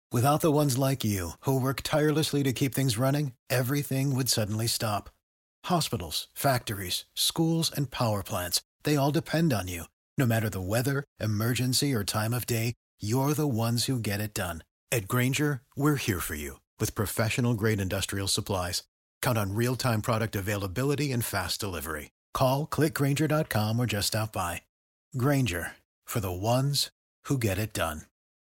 Without the ones like you, who work tirelessly to keep things running, everything would suddenly stop. Hospitals, factories, schools, and power plants, they all depend on you. No matter the weather, emergency, or time of day, you're the ones who get it done. At Grainger, we're here for you with professional-grade industrial supplies. Count on real-time product availability and fast delivery. Call, clickgrainger.com, or just stop by. Grainger, for the ones who get it done.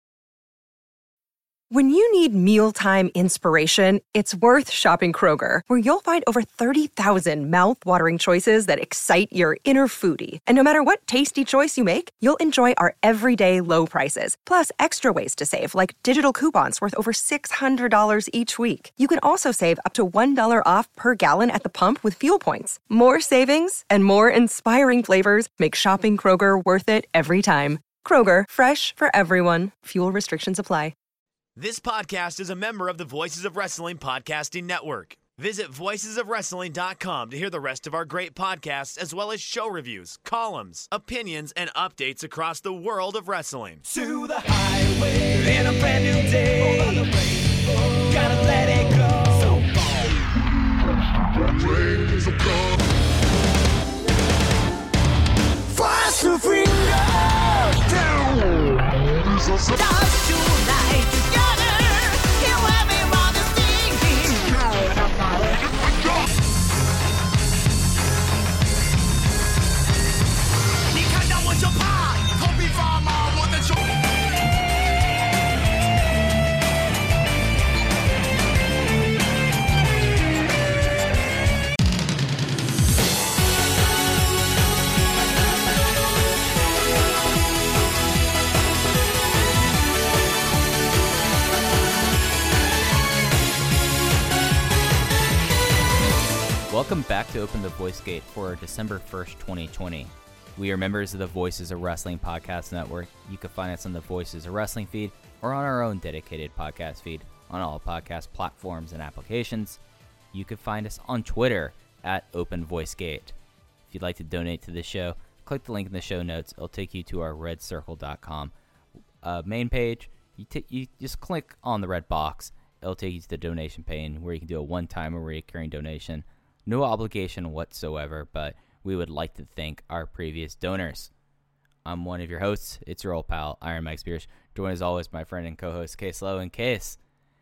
When you need mealtime inspiration, it's worth shopping Kroger, where you'll find over 30,000 mouth-watering choices that excite your inner foodie. And no matter what tasty choice you make, you'll enjoy our everyday low prices, plus extra ways to save, like digital coupons worth over $600 each week. You can also save up to $1 off per gallon at the pump with fuel points. More savings and more inspiring flavors make shopping Kroger worth it every time. Kroger, fresh for everyone. Fuel restrictions apply. This podcast is a member of the Voices of Wrestling Podcasting Network. Visit voicesofwrestling.com to hear the rest of our great podcasts, as well as show reviews, columns, opinions, and updates across the world of wrestling. To the highway in a brand new day. Gotta let it go. Fast to freedom. Stars tonight together. Here everybody's singing.你看到我就怕，头皮发麻，我的手。 Welcome back to Open the Voice Gate for December 1st, 2020. We are members of the Voices of Wrestling Podcast Network. You can find us on the Voices of Wrestling feed or on our own dedicated podcast feed on all podcast platforms and applications. You can find us on Twitter at Open Voice Gate. If you'd like to donate to the show, click the link in the show notes. It'll take you to our redcircle.com main page. You just click on the red box. It'll take you to the donation pane where you can do a one-time or recurring donation. No obligation whatsoever, but we would like to thank our previous donors. I'm one of your hosts. It's your old pal, Iron Mike Spears. Joined as always, my friend and co-host, Case Lowe. And Case,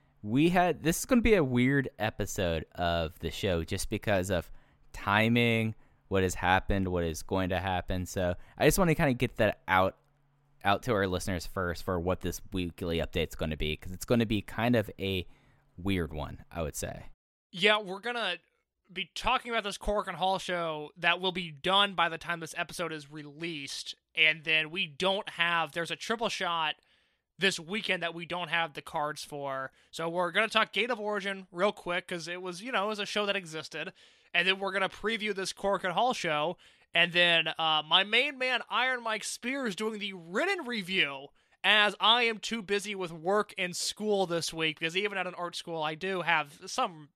this is going to be a weird episode of the show just because of timing, what has happened, what is going to happen. So I just want to kind of get that out to our listeners first for what this weekly update is going to be, because it's going to be kind of a weird one, I would say. Yeah, we're going to be talking about this Korakuen Hall show that will be done by the time this episode is released, and then there's a triple shot this weekend that we don't have the cards for, so we're going to talk Gate of Origin real quick, because it was a show that existed, and then we're going to preview this Korakuen Hall show, and then my main man, Iron Mike Spears, doing the written review, as I am too busy with work and school this week, because even at an art school, I do have some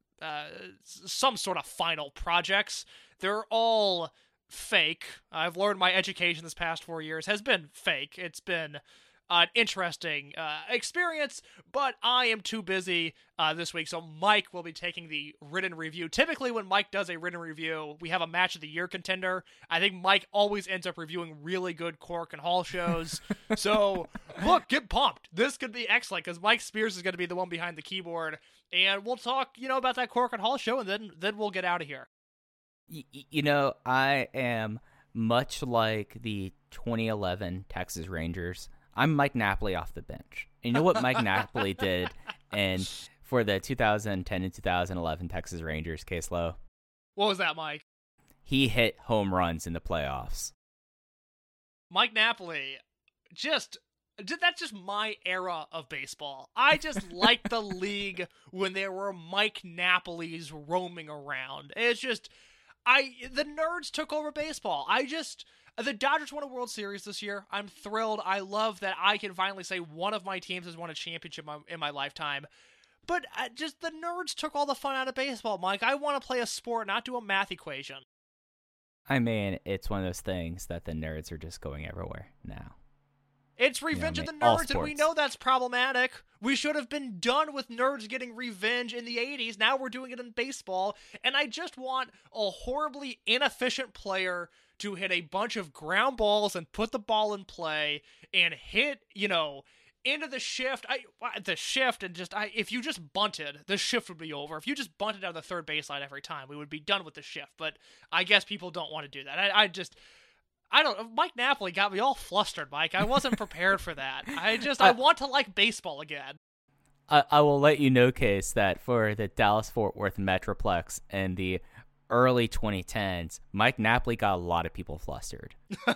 sort of final projects. They're all fake. I've learned my education this past 4 years has been fake. It's been an interesting experience, but I am too busy this week, so Mike will be taking the written review. Typically, when Mike does a written review, we have a Match of the Year contender. I think Mike always ends up reviewing really good Korakuen Hall shows. So, look, get pumped. This could be excellent, because Mike Spears is going to be the one behind the keyboard, and we'll talk, about that Korakuen Hall show, and then we'll get out of here. I am much like the 2011 Texas Rangers. I'm Mike Napoli off the bench. And you know what Mike Napoli did for the 2010 and 2011 Texas Rangers, Case Lowe? What was that, Mike? He hit home runs in the playoffs. Mike Napoli, that's just my era of baseball. I just liked the league when there were Mike Napolis roaming around. It's just, the nerds took over baseball. The Dodgers won a World Series this year. I'm thrilled. I love that I can finally say one of my teams has won a championship in my lifetime. But just the nerds took all the fun out of baseball, Mike. I want to play a sport, not do a math equation. I mean, it's one of those things that the nerds are just going everywhere now. It's revenge of the all nerds, and we sports. know that's problematic. We should have been done with nerds getting revenge in the 80s. Now we're doing it in baseball, and I just want a horribly inefficient player to hit a bunch of ground balls and put the ball in play and hit, into the shift. If you just bunted, the shift would be over. If you just bunted out of the third baseline every time, we would be done with the shift. But I guess people don't want to do that. I don't. Mike Napoli got me all flustered, Mike. I wasn't prepared for that. I want to like baseball again. I will let you know, Case, that for the Dallas-Fort Worth Metroplex in the early 2010s, Mike Napoli got a lot of people flustered.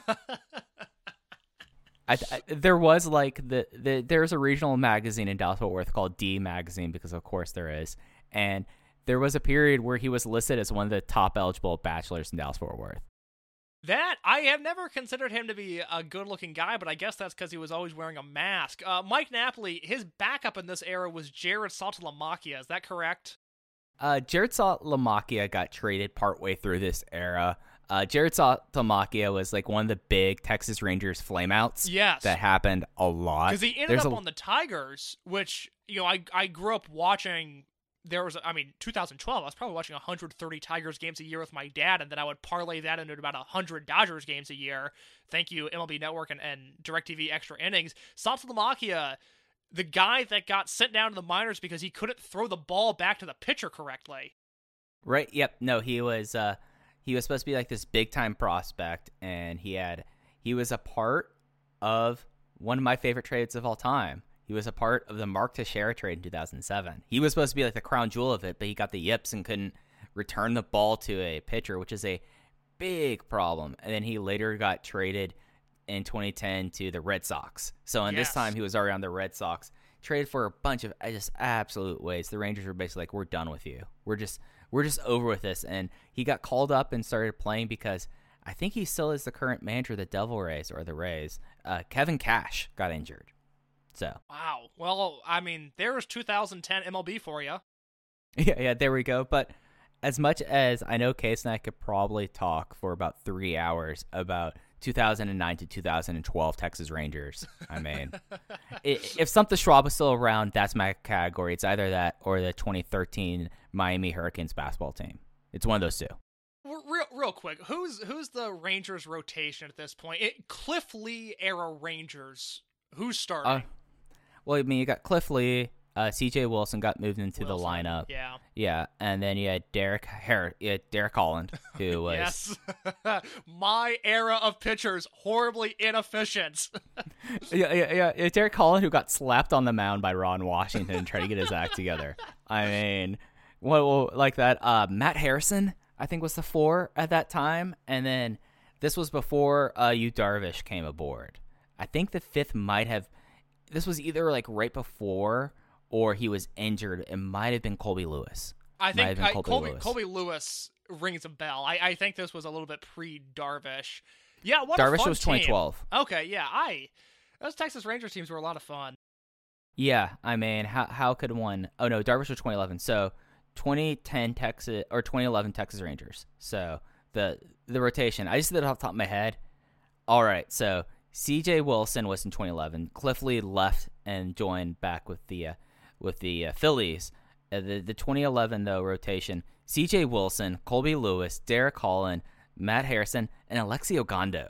There was there's a regional magazine in Dallas-Fort Worth called D Magazine, because of course there is, and there was a period where he was listed as one of the top eligible bachelors in Dallas-Fort Worth. That, I have never considered him to be a good-looking guy, but I guess that's because he was always wearing a mask. Mike Napoli, his backup in this era was Jared Saltalamacchia. Is that correct? Jared Saltalamacchia got traded partway through this era. Jared Saltalamacchia was like one of the big Texas Rangers flameouts. Yes. That happened a lot. Because he ended up on the Tigers, which, I grew up watching. 2012, I was probably watching 130 Tigers games a year with my dad, and then I would parlay that into about 100 Dodgers games a year. Thank you, MLB Network and DirecTV Extra Innings. Saltalamacchia, the guy that got sent down to the minors because he couldn't throw the ball back to the pitcher correctly. Right, yep. No, he was supposed to be like this big-time prospect, and he was a part of one of my favorite trades of all time. He was a part of the Mark Teixeira trade in 2007. He was supposed to be like the crown jewel of it, but he got the yips and couldn't return the ball to a pitcher, which is a big problem. And then he later got traded in 2010 to the Red Sox. So in this time, he was already on the Red Sox, traded for a bunch of just absolute waste. The Rangers were basically like, we're done with you. We're just over with this. And he got called up and started playing because I think he still is the current manager of the Devil Rays or the Rays. Kevin Cash got injured. So wow. Well, there's 2010 MLB for you. Yeah, there we go. But as much as I know Case and I could probably talk for about 3 hours about 2009 to 2012 Texas Rangers. If something Schwab was still around, that's my category. It's either that or the 2013 Miami Hurricanes basketball team. It's one of those two. Real quick, who's the Rangers rotation at this point? Cliff Lee era Rangers. Who's starting? You got Cliff Lee, C.J. Wilson got moved into the lineup. Yeah, and then you had Derek Holland, who was my era of pitchers, horribly inefficient. yeah. Derek Holland, who got slapped on the mound by Ron Washington and tried to get his act together. Like that. Matt Harrison, I think, was the 4 at that time, and then this was before Yu Darvish came aboard. I think the 5th this was either like right before or he was injured. It might have been Colby Lewis. I think Colby Lewis rings a bell. I think this was a little bit pre-Darvish. Yeah, what Darvish a fun was 2012. Team. Okay, yeah, those Texas Rangers teams were a lot of fun. Yeah, how could one? Oh no, Darvish was 2011. So 2010 Texas or 2011 Texas Rangers. So the rotation. I just did it off the top of my head. All right, so C.J. Wilson was in 2011. Cliff Lee left and joined back with the Phillies. The 2011 though rotation: C.J. Wilson, Colby Lewis, Derek Holland, Matt Harrison, and Alexi Ogando.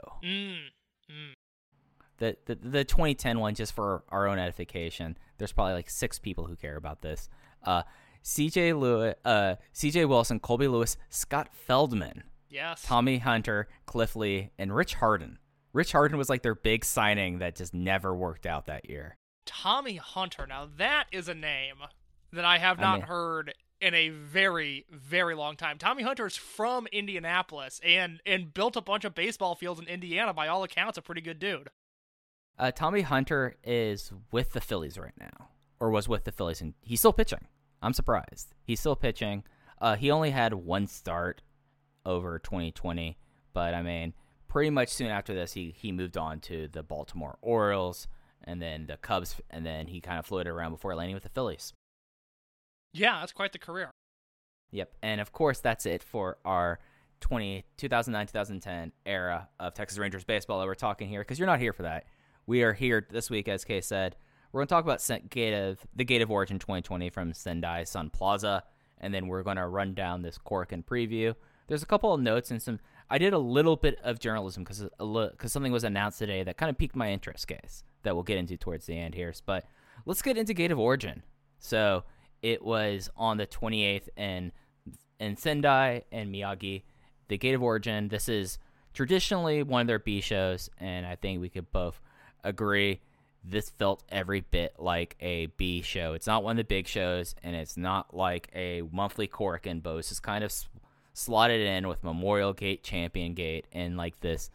The 2010 one, just for our own edification, there's probably like 6 people who care about this. C.J. Wilson, Colby Lewis, Scott Feldman, Tommy Hunter, Cliff Lee, and Rich Harden. Rich Harden was like their big signing that just never worked out that year. Tommy Hunter. Now that is a name that I have not heard in a very, very long time. Tommy Hunter's from Indianapolis and built a bunch of baseball fields in Indiana. By all accounts, a pretty good dude. Tommy Hunter is with the Phillies right now, or was with the Phillies, and he's still pitching. I'm surprised. He's still pitching. He only had 1 start over 2020, but pretty much soon after this, he moved on to the Baltimore Orioles and then the Cubs, and then he kind of floated around before landing with the Phillies. Yeah, that's quite the career. Yep, and of course, that's it for our 2009-2010 era of Texas Rangers baseball that we're talking here, because you're not here for that. we are here this week, as Kay said. We're going to talk about the Gate of Origin 2020 from Sendai Sun Plaza, and then we're going to run down this Korakuen preview. There's a couple of notes and some. I did a little bit of journalism because something was announced today that kind of piqued my interest, Case, that we'll get into towards the end here. But let's get into Gate of Origin. So it was on the 28th in Sendai and Miyagi. The Gate of Origin, this is traditionally one of their B shows, and I think we could both agree this felt every bit like a B show. It's not one of the big shows, and it's not like a monthly Korakuen, but it's just kind of slotted in with Memorial Gate, Champion Gate, and like this.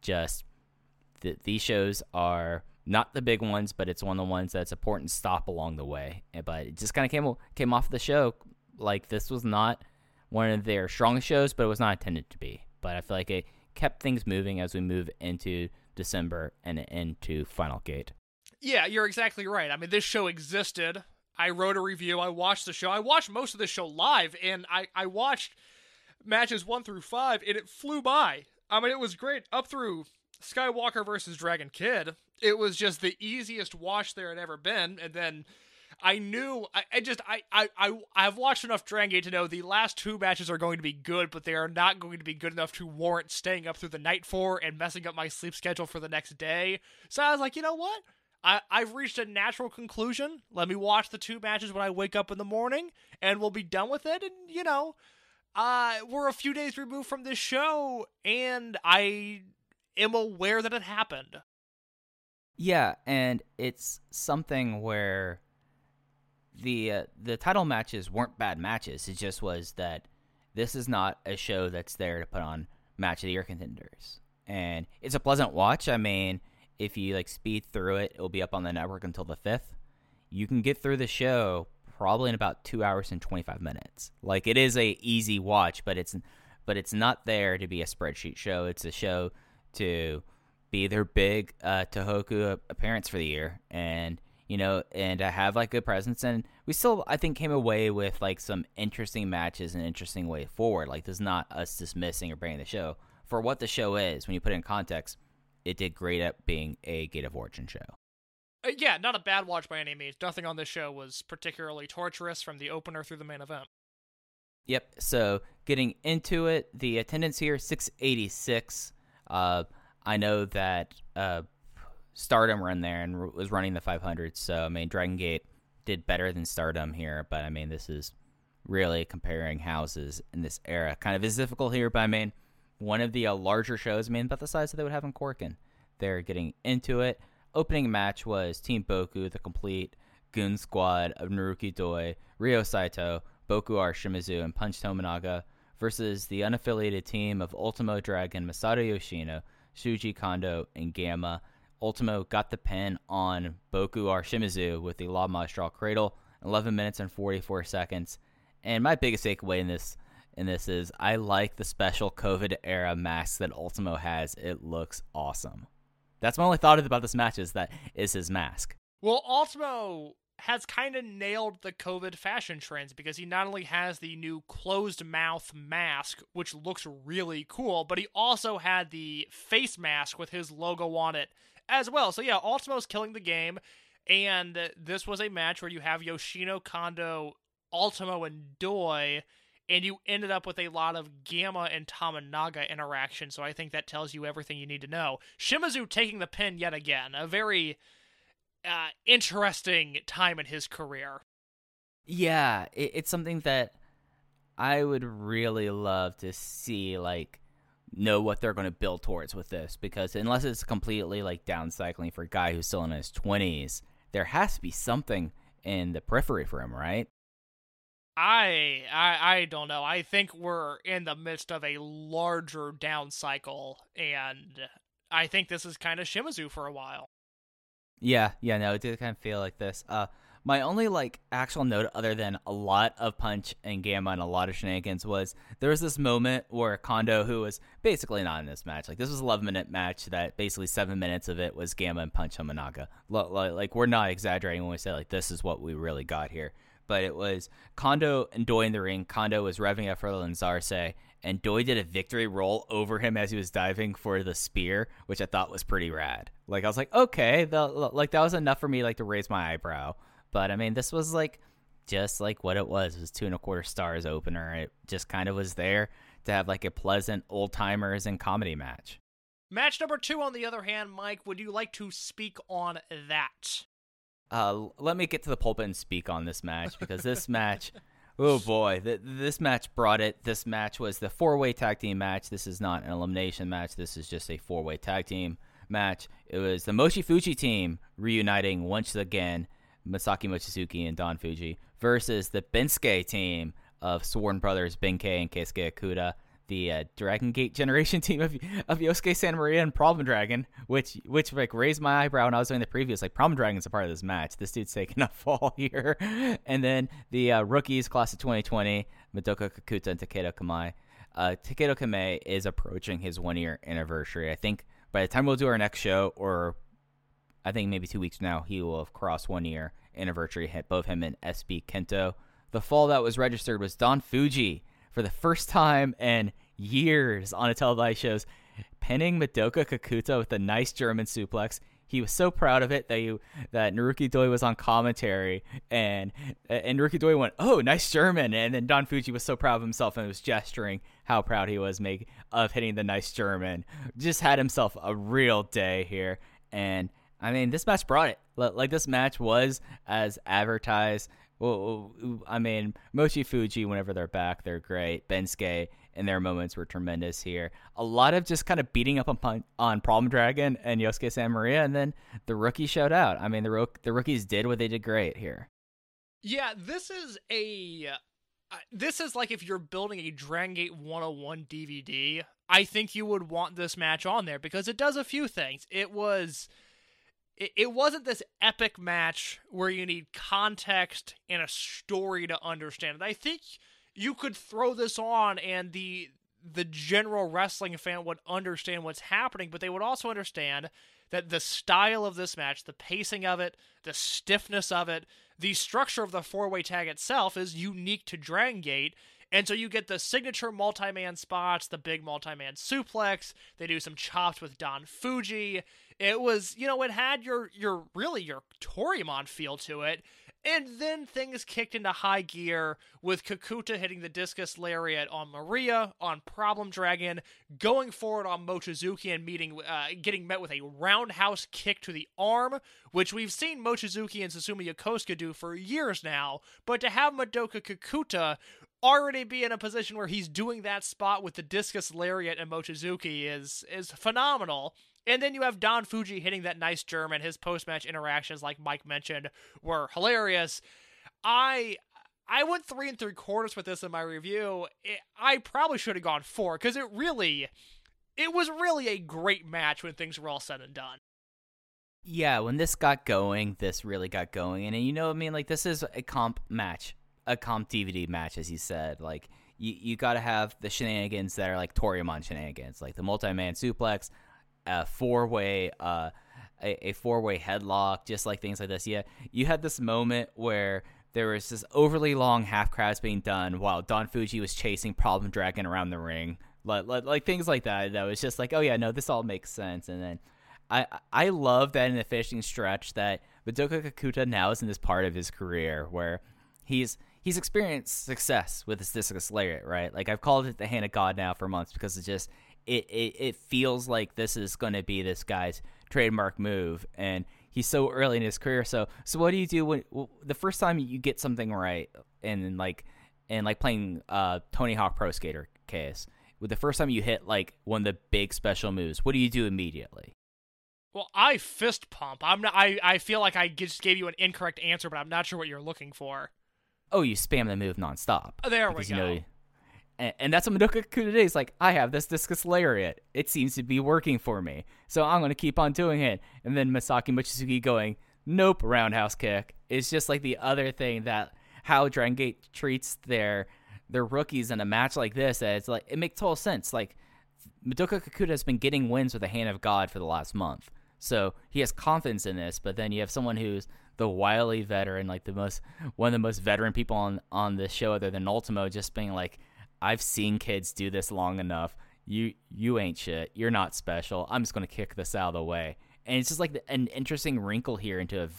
These shows are not the big ones, but it's one of the ones that's important to stop along the way. But it just kind of came off the show like this was not one of their strongest shows, but it was not intended to be. But I feel like it kept things moving as we move into December and into Final Gate. Yeah, you're exactly right. I mean, this show existed. I wrote a review. I watched the show. I watched most of the show live, and I watched matches 1 through 5, and it flew by. I mean, it was great up through Skywalker versus Dragon Kid. It was just the easiest watch there had ever been, and then I knew I've watched enough Dragon Gate to know the last 2 matches are going to be good, but they are not going to be good enough to warrant staying up through the night for and messing up my sleep schedule for the next day. So I was like, you know what? I've reached a natural conclusion. Let me watch the 2 matches when I wake up in the morning, and we'll be done with it. And, we're a few days removed from this show, and I am aware that it happened. Yeah, and it's something where the title matches weren't bad matches. It just was that this is not a show that's there to put on match of the year contenders. And it's a pleasant watch. I mean, if you speed through it, it'll be up on the network until the 5th. You can get through the show probably in about 2 hours and 25 minutes. It is a easy watch, but it's not there to be a spreadsheet show. It's a show to be their big Tohoku appearance for the year, and and to have good presence. And we still, I think, came away with some interesting matches and interesting way forward. This is not us dismissing or bringing the show for what the show is. When you put it in context, it did great at being a Gate of Origin show. Yeah, not a bad watch by any means. Nothing on this show was particularly torturous from the opener through the main event. Yep, so getting into it, the attendance here, 686. I know that Stardom ran there and was running the 500, so, Dragon Gate did better than Stardom here, but, this is really comparing houses in this era. Kind of is difficult here, but, one of the larger shows, about the size that they would have in Korakuen. They're getting into it. Opening match was Team Boku, the complete goon squad of Naruki Doi, Ryo Saito, Boku R Shimizu, and Punch Tominaga versus the unaffiliated team of Ultimo Dragon, Masato Yoshino, Shuji Kondo, and Gamma. Ultimo got the pin on Boku R Shimizu with the La Magistral Cradle, 11 minutes and 44 seconds. And my biggest takeaway in this is I like the special COVID-era mask that Ultimo has. It looks awesome. That's my only thought about this match is his mask. Well, Ultimo has kind of nailed the COVID fashion trends because he not only has the new closed mouth mask, which looks really cool, but he also had the face mask with his logo on it as well. So yeah, Ultimo's killing the game, and this was a match where you have Yoshino, Kondo, Ultimo, and Doi, and you ended up with a lot of Gamma and Tominaga interaction, so I think that tells you everything you need to know. Shimizu taking the pin yet again, a very interesting time in his career. Yeah, it's something that I would really love to see, know what they're going to build towards with this, because unless it's completely, down cycling for a guy who's still in his 20s, there has to be something in the periphery for him, right? I don't know. I think we're in the midst of a larger down cycle, and I think this is kind of Shimizu for a while. Yeah, no, it did kind of feel like this. My only, actual note other than a lot of punch and Gamma and a lot of shenanigans was there was this moment where Kondo, who was basically not in this match, this was an 11-minute match that basically 7 minutes of it was Gamma and Punch Tominaga. We're not exaggerating when we say, this is what we really got here. But it was Kondo and Doi in the ring. Kondo was revving up for the Lanzarse, and Doi did a victory roll over him as he was diving for the spear, which I thought was pretty rad. Like, I was like, okay, like that was enough for me like to raise my eyebrow. But I mean, this was like just like what it was. It was 2.25 stars opener. It just kind of was there to have like a pleasant old timers and comedy match. Match number 2, on the other hand, Mike, would you like to speak on that? Let me get to the pulpit and speak on this match, because this match, oh boy, this match brought it. This match was the 4-way tag team match. This is not an elimination match. This is just a 4-way tag team match. It was the Mochifuji team reuniting once again, Masaki Mochizuki and Don Fuji, versus the Bensuke team of Sworn Brothers, Benkei and Keisuke Okuda, the Dragon Gate generation team of Yosuke Santa Maria and Problem Dragon, which like raised my eyebrow when I was doing the previews. Like, Problem Dragon's a part of this match. This dude's taking a fall here. And then the rookies, class of 2020, Madoka Kakuta and Takedo Kamei. Takedo Kamei is approaching his 1-year anniversary. I think by the time we'll do our next show, or I think maybe 2 weeks from now, he will have crossed 1-year anniversary. Hit both him and SB Kento. The fall that was registered was Don Fuji, for the first time in years on a televised shows, pinning Madoka Kakuta with a nice German suplex. He was so proud of it that Naruki Doi was on commentary, and Naruki Doi went, "Oh, nice German," and then Don Fuji was so proud of himself and was gesturing how proud he was of hitting the nice German. Just had himself a real day here, and I mean, this match brought it. Like, this match was as advertised. Well, I mean, Mochifuji, whenever they're back, they're great. Bensuke and their moments were tremendous here. A lot of just kind of beating up on Problem Dragon and Yosuke Santa Maria, and then the rookie showed out. I mean, the rookies did what they did great here. Yeah, this is like if you're building a Dragon Gate 101 DVD, I think you would want this match on there, because it does a few things. It wasn't this epic match where you need context and a story to understand it. I think you could throw this on and the general wrestling fan would understand what's happening, but they would also understand that the style of this match, the pacing of it, the stiffness of it, the structure of the 4-way tag itself is unique to Dragon Gate. And so you get the signature multi-man spots, the big multi-man suplex. They do some chops with Don Fuji. It was, it had your Toryumon feel to it. And then things kicked into high gear with Kakuta hitting the discus lariat on Maria, on Problem Dragon, going forward on Mochizuki and getting met with a roundhouse kick to the arm, which we've seen Mochizuki and Susumu Yokosuka do for years now. But to have Madoka Kakuta already be in a position where he's doing that spot with the discus lariat and Mochizuki is phenomenal. And then you have Don Fuji hitting that nice German. His post-match interactions, like Mike mentioned, were hilarious. I went 3 3/4 with this in my review. I probably should have gone 4, because it was really a great match when things were all said and done. Yeah, when this got going, this really got going. And like, this is a comp match, a comp DVD match, as you said. Like, you got to have the shenanigans that are like Toryumon shenanigans, like the multi-man suplex, a 4-way headlock, just like things like this. Yeah, you had this moment where there was this overly long half crabs being done while Don Fuji was chasing Problem Dragon around the ring, like things like that. That was just like, oh yeah, no, this all makes sense. And then I love that in the finishing stretch that Madoka Kakuta now is in this part of his career where he's experienced success with his discus lariat, right? Like, I've called it the hand of God now for months, because it's just it feels like this is going to be this guy's trademark move, and he's so early in his career. So what do you do when the first time you get something right, and like playing Tony Hawk Pro Skater case, with the first time you hit like one of the big special moves, what do you do immediately? Well, I fist pump. I feel like I just gave you an incorrect answer, but I'm not sure what you're looking for. Oh, you spam the move nonstop. There we go. And that's what Madoka Kakuta did. He's like, I have this discus lariat. It seems to be working for me, so I'm going to keep on doing it. And then Masaki Mochizuki going, nope, roundhouse kick. It's just like the other thing that how Dragon Gate treats their rookies in a match like this. That it's like, it makes total sense. Like, Madoka Kakuta has been getting wins with the hand of God for the last month, so he has confidence in this. But then you have someone who's the wily veteran, like one of the most veteran people on this show, other than Ultimo, just being like, I've seen kids do this long enough. You ain't shit. You're not special. I'm just going to kick this out of the way. And it's just like an interesting wrinkle here into a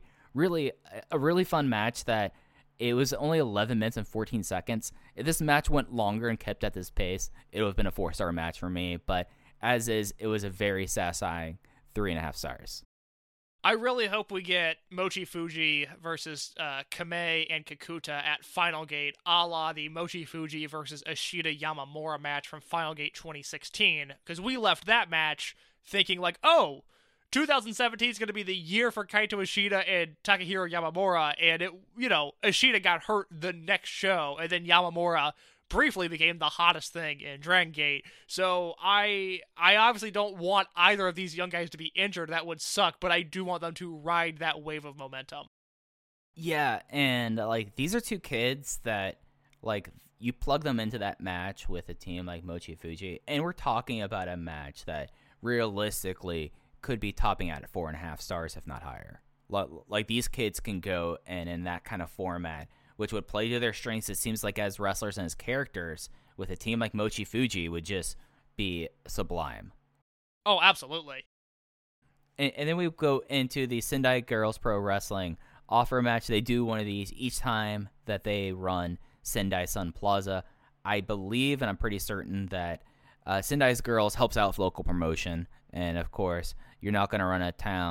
really fun match that it was only 11 minutes and 14 seconds. If this match went longer and kept at this pace, it would have been a 4-star match for me. But as is, it was a very satisfying 3.5 stars. I really hope we get Mochi Fuji versus Kamei and Kakuta at Final Gate, a la the Mochi Fuji versus Ashita Yamamura match from Final Gate 2016, because we left that match thinking like, oh, 2017 is going to be the year for Kaito Ishida and Takahiro Yamamura, and Ishida got hurt the next show, and then Yamamura briefly became the hottest thing in Dragon Gate. So I obviously don't want either of these young guys to be injured. That would suck, but I do want them to ride that wave of momentum. Yeah, and like these are two kids that like you plug them into that match with a team like Mochi Fuji, and we're talking about a match that realistically could be topping out at 4.5 stars, if not higher. Like these kids can go and in that kind of format, which would play to their strengths, it seems like as wrestlers and as characters, with a team like Mochi Fuji would just be sublime. Oh, absolutely. And then we go into the Sendai Girls Pro Wrestling offer match. They do one of these each time that they run Sendai Sun Plaza. I believe, and I'm pretty certain, that Sendai's Girls helps out with local promotion. And of course, you're not going to run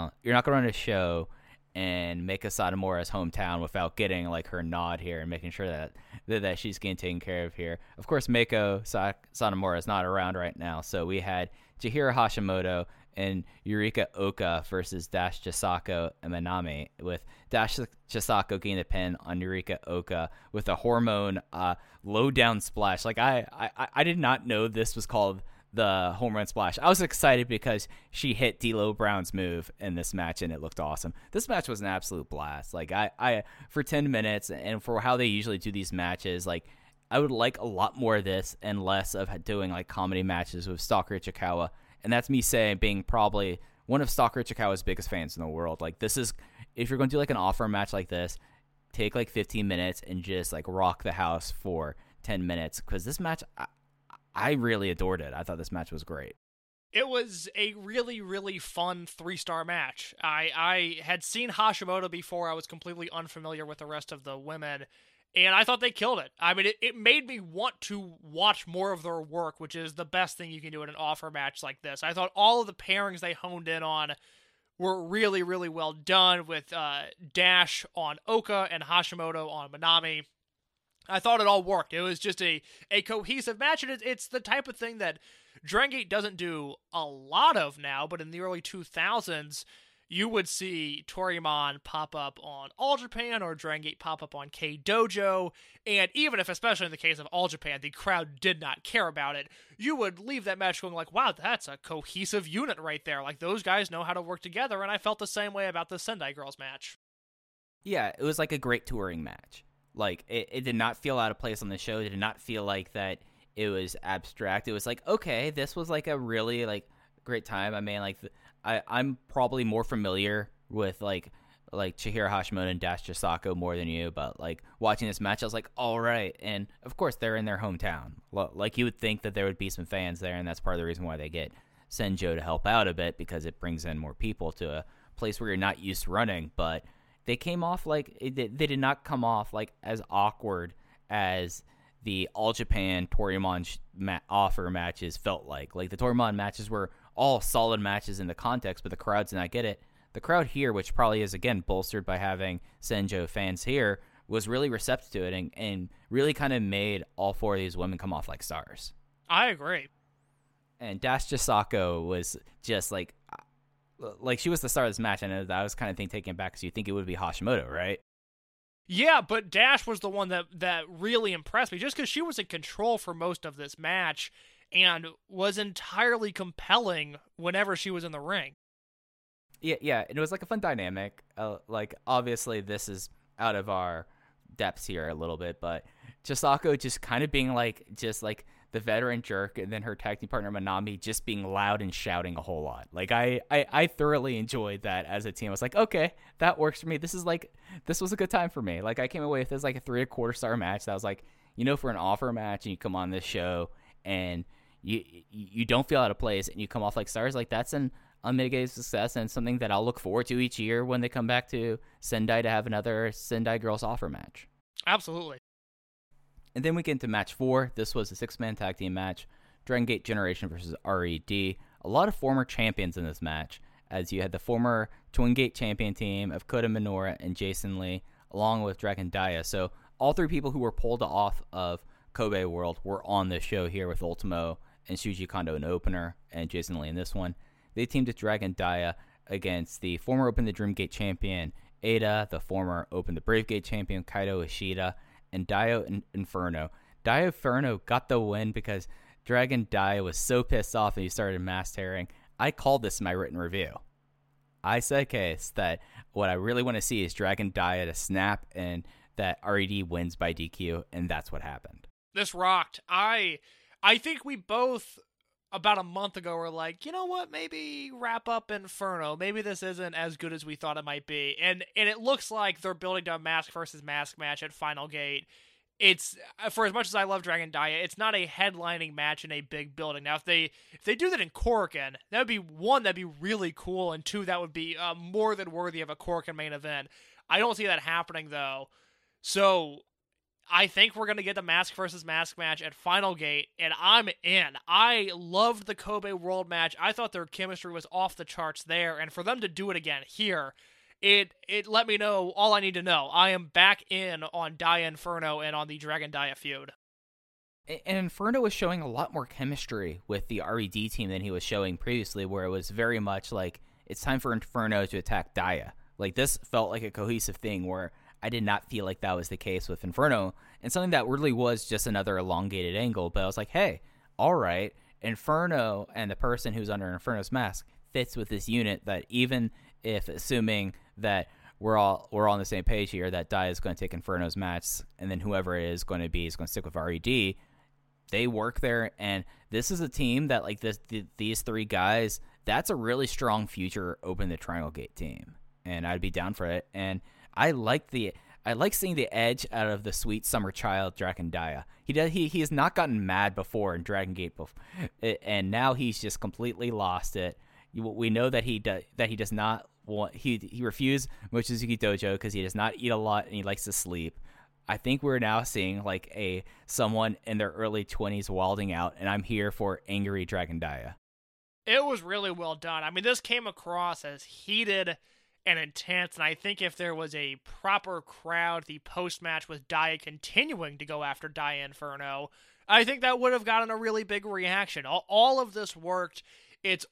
a show and Meiko Satomura's hometown without getting like her nod here and making sure that she's getting taken care of here. Of course, Meiko Satomura is not around right now, so we had Chihiro Hashimoto and Yurika Oka versus Dash Chisako and Manami, with Dash Chisako getting the pin on Yurika Oka with a hormone low down splash. Like I did not know this was called the home run splash. I was excited because she hit D'Lo Brown's move in this match, and it looked awesome. This match was an absolute blast. Like I for 10 minutes, and for how they usually do these matches, like I would like a lot more of this and less of doing like comedy matches with Stalker Ichikawa. And that's me saying being probably one of Stalker Ichikawa's biggest fans in the world. Like this is, if you're going to do like an offer match like this, take like 15 minutes and just like rock the house for 10 minutes, because this match, I really adored it. I thought this match was great. It was a really, really fun 3-star match. I had seen Hashimoto before. I was completely unfamiliar with the rest of the women, and I thought they killed it. I mean, it made me want to watch more of their work, which is the best thing you can do in an offer match like this. I thought all of the pairings they honed in on were really, really well done, with Dash on Oka and Hashimoto on Manami. I thought it all worked. It was just a cohesive match, and it's the type of thing that Dragon Gate doesn't do a lot of now, but in the early 2000s, you would see Toryumon pop up on All Japan or Dragon Gate pop up on K-Dojo, and even if, especially in the case of All Japan, the crowd did not care about it, you would leave that match going like, wow, that's a cohesive unit right there. Like, those guys know how to work together, and I felt the same way about the Sendai Girls match. Yeah, it was like a great touring match. Like, it did not feel out of place on the show. It did not feel like that it was abstract. It was like, okay, this was like a really like great time. I mean, like I'm probably more familiar with like Chihiro Hashimoto and Dash Chisako more than you, but like watching this match, I was like, all right. And of course, they're in their hometown. Like you would think that there would be some fans there, and that's part of the reason why they get Senjo to help out a bit, because it brings in more people to a place where you're not used to running. But they came off like they did not come off like as awkward as the All Japan Toryumon offer matches felt like. Like the Toryumon matches were all solid matches in the context, but the crowd did not get it. The crowd here, which probably is again bolstered by having Senjo fans here, was really receptive to it and really kind of made all four of these women come off like stars. I agree. And Dash Chisako was just like she was the star of this match. I know that I was kind of taken aback because you think it would be Hashimoto, right? Yeah, but Dash was the one that really impressed me, just because she was in control for most of this match and was entirely compelling whenever she was in the ring. Yeah, it was like a fun dynamic. Like, obviously, this is out of our depths here a little bit, but Chisako just kind of being like, just like the veteran jerk, and then her tag team partner Manami just being loud and shouting a whole lot. Like, I thoroughly enjoyed that as a team. I was like, okay, that works for me. This was a good time for me. Like, I came away with this like a 3.25 star match. That was like, for an offer match and you come on this show and you don't feel out of place and you come off like stars, like that's unmitigated success, and something that I'll look forward to each year when they come back to Sendai to have another Sendai Girls Offer match. Absolutely. And then we get into match 4. This was a 6-man tag team match. Dragon Gate Generation versus RED. A lot of former champions in this match, as you had the former Twin Gate champion team of Kota Minoura and Jason Lee, along with Dragon Dia. So all 3 people who were pulled off of Kobe World were on this show here, with Ultimo and Shuji Kondo in the opener and Jason Lee in this one. They teamed with Dragon Dia against the former Open the Dream Gate champion Ada, the former Open the Brave Gate champion Kaito Ishida, and Dio Inferno. Dio Inferno got the win because Dragon Dia was so pissed off and he started mass tearing. I called this in my written review. I said, Case, that what I really want to see is Dragon Dia to snap and that RED wins by DQ, and that's what happened. This rocked. I think we both, about a month ago, were like, you know what, maybe wrap up Inferno. Maybe this isn't as good as we thought it might be. And it looks like they're building to a mask versus mask match at Final Gate. It's, for as much as I love Dragon Dia, it's not a headlining match in a big building. Now, if they do that in Korakuen, that would be, 1, that'd be really cool, and 2, that would be more than worthy of a Korakuen main event. I don't see that happening, though. So I think we're going to get the mask versus mask match at Final Gate, and I'm in. I loved the Kobe World match. I thought their chemistry was off the charts there, and for them to do it again here, it let me know all I need to know. I am back in on Dia Inferno and on the Dragon Dia feud. And Inferno was showing a lot more chemistry with the RED team than he was showing previously, where it was very much like, it's time for Inferno to attack Dia. Like, this felt like a cohesive thing where I did not feel like that was the case with Inferno, and something that really was just another elongated angle. But I was like, hey, all right, Inferno and the person who's under Inferno's mask fits with this unit, that even if, assuming that we're all on the same page here, that Dia is going to take Inferno's match, and then whoever it is going to stick with RED, they work there. And this is a team that, like, these 3 guys, that's a really strong future Open the Triangle Gate team, and I'd be down for it. And I like seeing the edge out of the sweet summer child Dragon Dia. He has not gotten mad before in Dragon Gate before, and now he's just completely lost it. We know that he does not want, he refused Mochizuki Dojo because he does not eat a lot and he likes to sleep. I think we're now seeing like someone in their early 20s wilding out, and I'm here for angry Dragon Dia. It was really well done. I mean, this came across as heated and intense, and I think if there was a proper crowd, the post-match with Dia continuing to go after Dia Inferno, I think that would have gotten a really big reaction. All of this worked. It's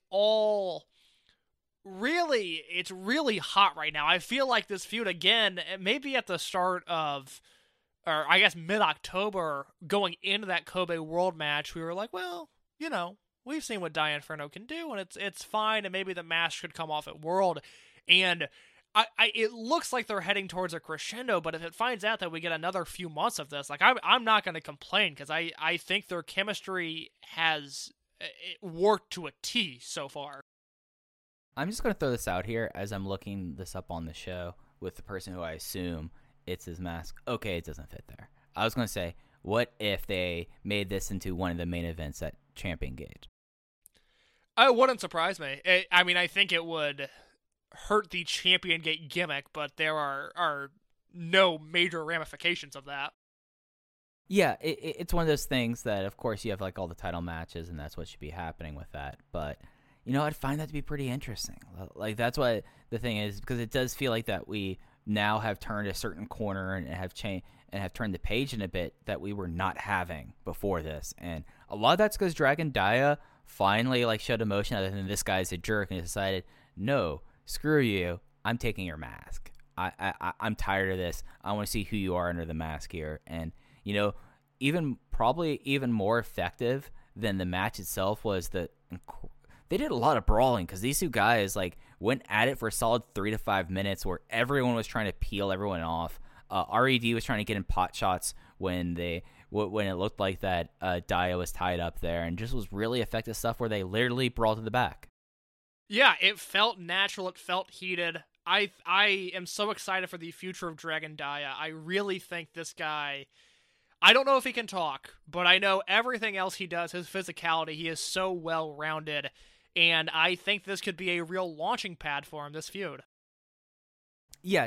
really hot right now. I feel like this feud, again, maybe at the start of, or I guess mid-October, going into that Kobe World match, we were like, well, you know, we've seen what Dia Inferno can do, and it's fine, and maybe the mask should come off at World. And it looks like they're heading towards a crescendo, but if it finds out that we get another few months of this, like, I'm not going to complain, because I think their chemistry has worked to a T so far. I'm just going to throw this out here as I'm looking this up on the show with the person who I assume it's his mask. Okay, it doesn't fit there. I was going to say, what if they made this into one of the main events at Champion Gate? It wouldn't surprise me. I mean, I think it would hurt the Champion Gate gimmick, but there are no major ramifications of that. Yeah, it's one of those things that, of course, you have like all the title matches, and that's what should be happening with that. But, you know, I'd find that to be pretty interesting. Like, that's what the thing is, because it does feel like that we now have turned a certain corner and have changed and have turned the page in a bit that we were not having before this. And a lot of that's because Dragon Dia finally like showed emotion other than this guy's a jerk and decided, no, screw you, I'm taking your mask. I'm tired of this. I want to see who you are under the mask here. And, you know, probably even more effective than the match itself was they did a lot of brawling, because these 2 guys like went at it for a solid 3 to 5 minutes where everyone was trying to peel everyone off. RED was trying to get in pot shots when it looked like that Dia was tied up there, and just was really effective stuff where they literally brawled to the back. Yeah, it felt natural. It felt heated. I am so excited for the future of Dragon Dia. I really think this guy, I don't know if he can talk, but I know everything else he does, his physicality, he is so well-rounded. and I think this could be a real launching pad for him, this feud. Yeah,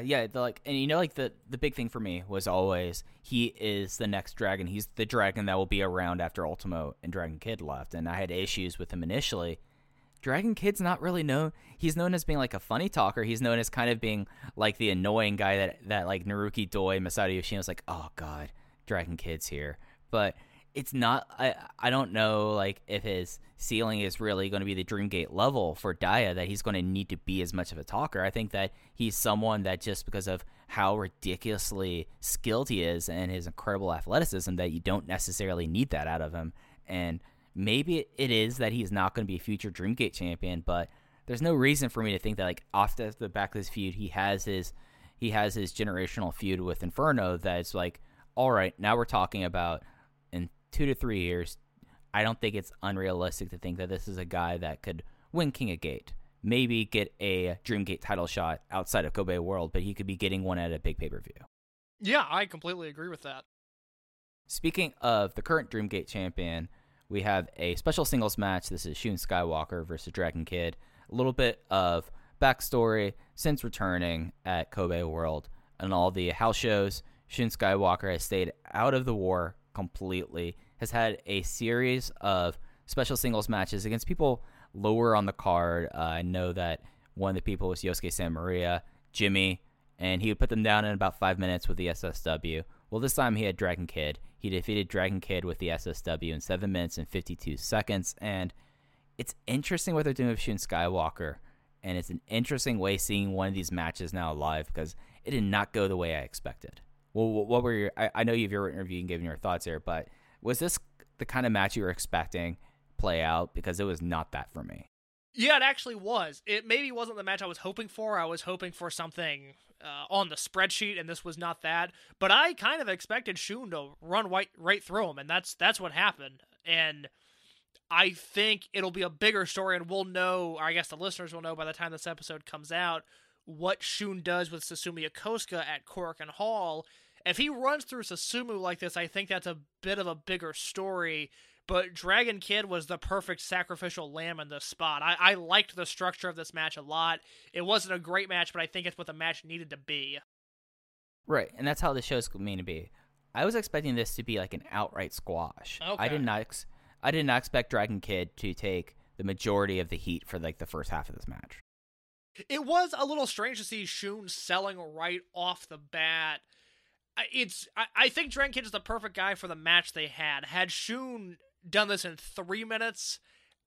the big thing for me was always he is the next Dragon. He's the Dragon that will be around after Ultimo and Dragon Kid left, and I had issues with him initially. Dragon Kid's not really known. He's known as being like a funny talker. He's known as kind of being like the annoying guy that like Naruki Doi, Masato Yoshino was like, oh god, Dragon Kid's here. But it's not. I don't know like if his ceiling is really going to be the Dreamgate level for Daya, that he's going to need to be as much of a talker. I think that he's someone that just because of how ridiculously skilled he is and his incredible athleticism, that you don't necessarily need that out of him. And maybe it is that he's not going to be a future Dreamgate champion, but there's no reason for me to think that like off the back of this feud, he has his generational feud with Inferno. That it's like, all right, now we're talking about in 2 to 3 years. I don't think it's unrealistic to think that this is a guy that could win King of Gate, maybe get a Dreamgate title shot outside of Kobe World, but he could be getting one at a big pay-per-view. Yeah, I completely agree with that. Speaking of the current Dreamgate champion, we have a special singles match. This is Shun Skywalker versus Dragon Kid. A little bit of backstory since returning at Kobe World and all the house shows. Shun Skywalker has stayed out of the war completely, has had a series of special singles matches against people lower on the card. I know that one of the people was Yosuke Santa Maria, Jimmy, and he would put them down in about 5 minutes with the SSW. Well, this time he had Dragon Kid. He defeated Dragon Kid with the SSW in 7 minutes and 52 seconds, and it's interesting what they're doing with Shun Skywalker, and it's an interesting way seeing one of these matches now live because it did not go the way I expected. Well, what were your? I know you've your interview and given your thoughts here, but was this the kind of match you were expecting play out? Because it was not that for me. Yeah, it actually was. It maybe wasn't the match I was hoping for. I was hoping for something on the spreadsheet, and this was not that. But I kind of expected Shun to run right through him, and that's what happened. And I think it'll be a bigger story, and we'll know, or I guess the listeners will know by the time this episode comes out, what Shun does with Susumu Yokosuka at Korakuen Hall. If he runs through Susumu like this, I think that's a bit of a bigger story. But Dragon Kid was the perfect sacrificial lamb in this spot. I liked the structure of this match a lot. It wasn't a great match, but I think it's what the match needed to be. Right, and that's how the show's meant to be. I was expecting this to be like an outright squash. Okay. I did not expect Dragon Kid to take the majority of the heat for like the first half of this match. It was a little strange to see Shun selling right off the bat. I think Dragon Kid is the perfect guy for the match they had. Had Shun done this in 3 minutes,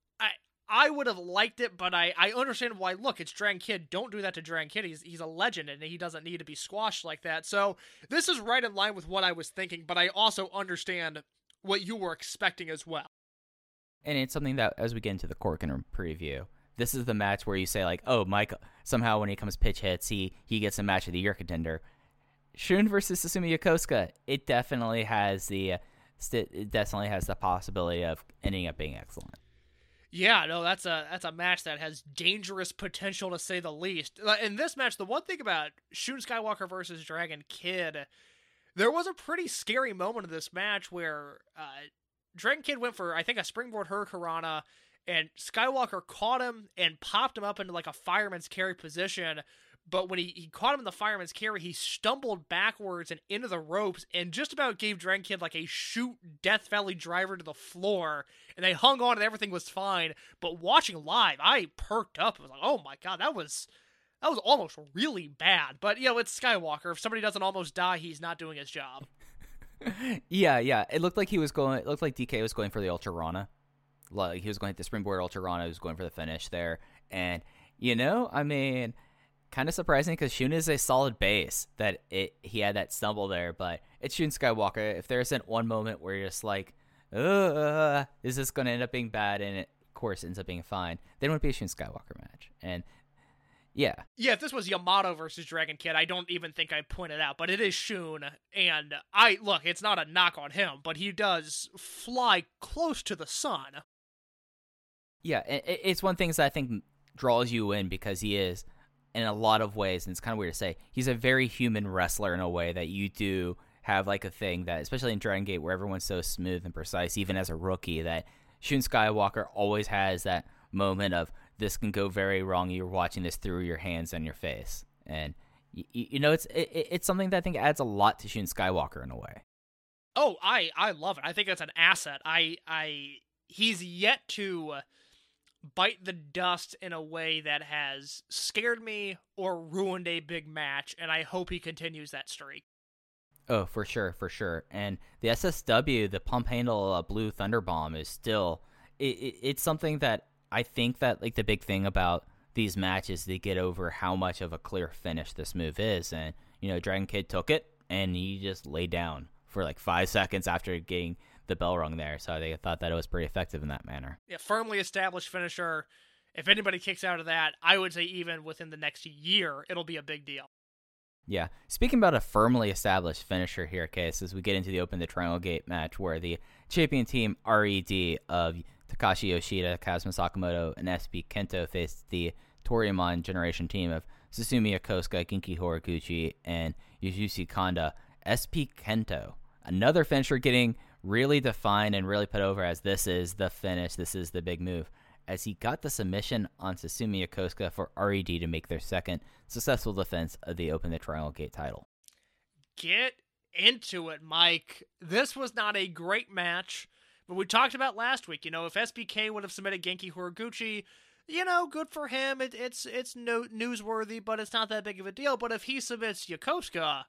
I would have liked it, but I understand why. Look, it's Dragon Kid. Don't do that to Dragon Kid. He's a legend, and he doesn't need to be squashed like that. So this is right in line with what I was thinking, but I also understand what you were expecting as well. And it's something that, as we get into the Korakuen preview, this is the match where you say, like, oh, Mike, somehow when he comes pitch hits, he gets a match of the year contender. Shun versus Susumu Yokosuka, it definitely has the possibility of ending up being excellent. Yeah, no, that's a match that has dangerous potential, to say the least. In this match, the one thing about Shun Skywalker versus Dragon Kid, there was a pretty scary moment in this match where Dragon Kid went for, I think, a springboard hurricanrana, and Skywalker caught him and popped him up into like a fireman's carry position. But when he caught him in the fireman's carry, he stumbled backwards and into the ropes and just about gave Dragon Kid like a shoot Death Valley driver to the floor. And they hung on and everything was fine. But watching live, I perked up. I was like, oh my god, that was almost really bad. But, you know, it's Skywalker. If somebody doesn't almost die, he's not doing his job. Yeah. It looked like DK was going for the Ultra Rana. Like he was going to the springboard Ultra Rana. He was going for the finish there. And, you know, I mean, kind of surprising because Shun is a solid base that he had that stumble there, but it's Shun Skywalker. If there isn't one moment where you're just like, is this going to end up being bad? And it, of course, ends up being fine. Then it would be a Shun Skywalker match. And yeah. Yeah, if this was Yamato versus Dragon Kid, I don't even think I'd point it out, but it is Shun. And look, it's not a knock on him, but he does fly close to the sun. Yeah, it's one thing that I think draws you in because he is, in a lot of ways, and it's kind of weird to say, he's a very human wrestler in a way that you do have like a thing that, especially in Dragon Gate where everyone's so smooth and precise, even as a rookie, that Shun Skywalker always has that moment of this can go very wrong. You're watching this through your hands and your face. And, it's something that I think adds a lot to Shun Skywalker in a way. Oh, I love it. I think that's an asset. He's yet to bite the dust in a way that has scared me or ruined a big match, and I hope he continues that streak. Oh, for sure. And the SSW, the pump handle Blue Thunder Bomb, is still it's something that I think that like the big thing about these matches, they get over how much of a clear finish this move is. And Dragon Kid took it and he just laid down for like 5 seconds after getting the bell rung there. So they thought that it was pretty effective in that manner. Yeah, firmly established finisher. If anybody kicks out of that, I would say even within the next year, it'll be a big deal. Yeah. Speaking about a firmly established finisher here, Case, as we get into the Open the Triangle Gate match where the champion team RED of Takashi Yoshida, Kazuma Sakamoto, and SB Kento faced the Toryumon Generation team of Susumu Yokosuka, Genki Horiguchi, and Yasushi Kanda. SP Kento, another finisher getting really defined and really put over as this is the finish, this is the big move, as he got the submission on Susumu Yokosuka for RED to make their second successful defense of the Open the Triangle Gate title. Get into it, Mike. This was not a great match, but we talked about last week, if SBK would have submitted Genki Horiguchi, good for him. It's newsworthy, but it's not that big of a deal. But if he submits Yokosuka,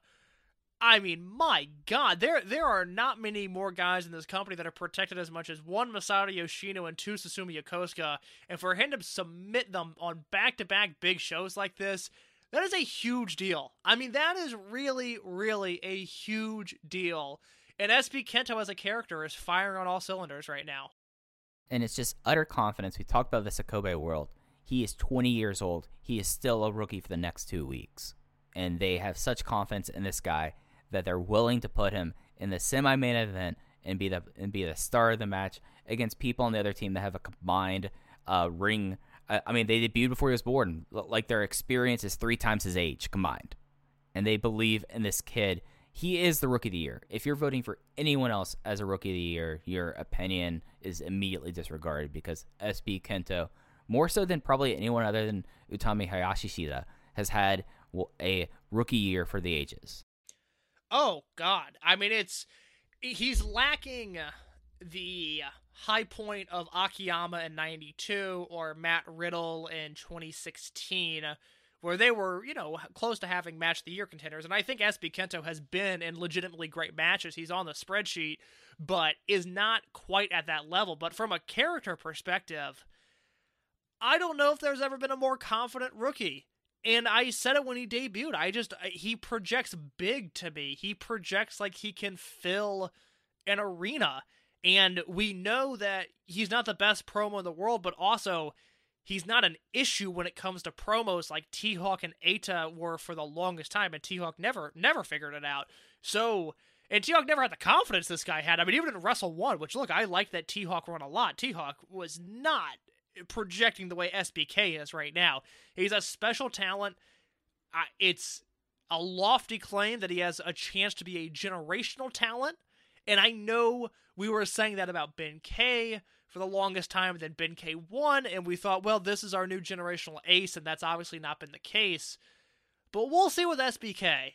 I mean, my God, there are not many more guys in this company that are protected as much as one Masato Yoshino and two Susumu Yokosuka, and for him to submit them on back-to-back big shows like this, that is a huge deal. I mean, that is really, really a huge deal. And SB Kento as a character is firing on all cylinders right now. And it's just utter confidence. We talked about this at Kobe World. He is 20 years old. He is still a rookie for the next 2 weeks. And they have such confidence in this guy that they're willing to put him in the semi-main event and be the star of the match against people on the other team that have a combined ring. I mean, they debuted before he was born. Like, their experience is 3 times his age combined. And they believe in this kid. He is the Rookie of the Year. If you're voting for anyone else as a Rookie of the Year, your opinion is immediately disregarded because SB Kento, more so than probably anyone other than Utami Hayashishita, has had a Rookie Year for the ages. Oh, God. I mean, he's lacking the high point of Akiyama in 92 or Matt Riddle in 2016, where they were, close to having match of the year contenders. And I think SB Kento has been in legitimately great matches. He's on the spreadsheet, but is not quite at that level. But from a character perspective, I don't know if there's ever been a more confident rookie. And I said it when he debuted. He projects big to me. He projects like he can fill an arena. And we know that he's not the best promo in the world, but also he's not an issue when it comes to promos like T-Hawk and Eita were for the longest time, and T-Hawk never figured it out. So, and T-Hawk never had the confidence this guy had. I mean, even in Wrestle 1, which, look, I like that T-Hawk run a lot. T-Hawk was not projecting the way SBK is right now. He's a special talent. It's a lofty claim that he has a chance to be a generational talent, and I know we were saying that about Ben K for the longest time, and then Ben K won, and we thought, well, this is our new generational ace, and that's obviously not been the case. But we'll see with SBK.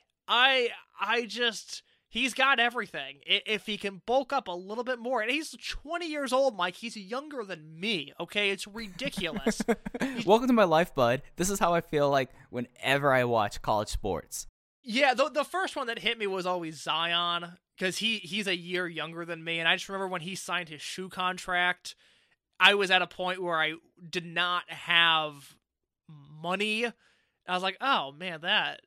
He's got everything. If he can bulk up a little bit more, and he's 20 years old, Mike. He's younger than me, okay? It's ridiculous. Welcome to my life, bud. This is how I feel like whenever I watch college sports. Yeah, the first one that hit me was always Zion, because he's a year younger than me, and I just remember when he signed his shoe contract, I was at a point where I did not have money. I was like, oh, man,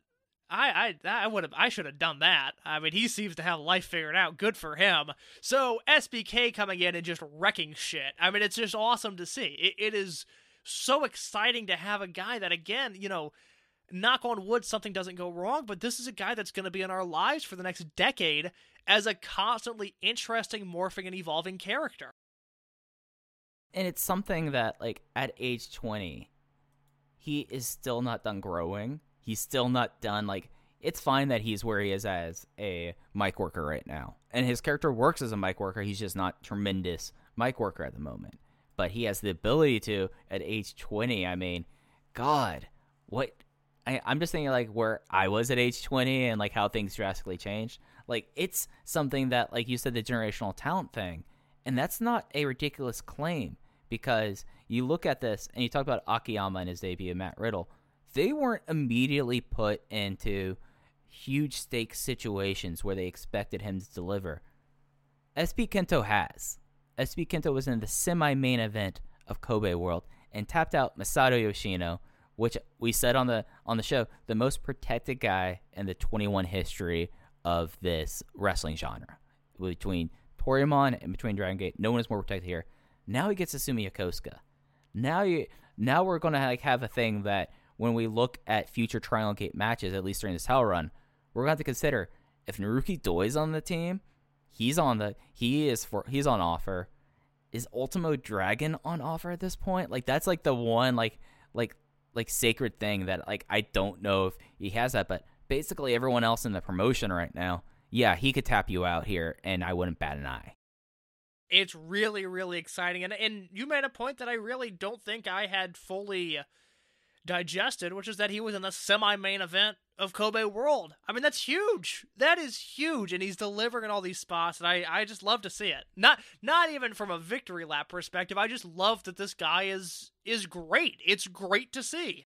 I should have done that. I mean, he seems to have life figured out. Good for him. So SBK coming in and just wrecking shit. I mean, it's just awesome to see. It is so exciting to have a guy that, again, knock on wood, something doesn't go wrong, but this is a guy that's going to be in our lives for the next decade as a constantly interesting, morphing, and evolving character. And it's something that, like, at age 20, he is still not done growing. He's still not done, like, it's fine that he's where he is as a mic worker right now. And his character works as a mic worker. He's just not tremendous mic worker at the moment. but he has the ability to at age 20. I mean, God, what? I'm just thinking like where I was at age 20 and like how things drastically changed. Like it's something that, like you said, the generational talent thing, and that's not a ridiculous claim, because you look at this and you talk about Akiyama and his debut, Matt Riddle. They weren't immediately put into huge stakes situations where they expected him to deliver. SB Kento has. SB Kento was in the semi-main event of Kobe World and tapped out Masato Yoshino, which we said on the show, the most protected guy in the 21 history of this wrestling genre. Between Toryumon and between Dragon Gate, no one is more protected here. Now he gets Asumi Yokosuka. Now we're going to have a thing that when we look at future Triangle Gate matches, at least during this title run, we're going to have to consider if Naruki Doi's on the team, he's on offer. Is Ultimo Dragon on offer at this point? Like that's like the one like sacred thing that like I don't know if he has that, but basically everyone else in the promotion right now, yeah, he could tap you out here and I wouldn't bat an eye. It's really, really exciting. And you made a point that I really don't think I had fully digested, which is that he was in the semi-main event of Kobe World. I mean, that's huge. That is huge. And he's delivering in all these spots, and I just love to see it. Not even from a victory lap perspective. I just love that this guy is great. It's great to see.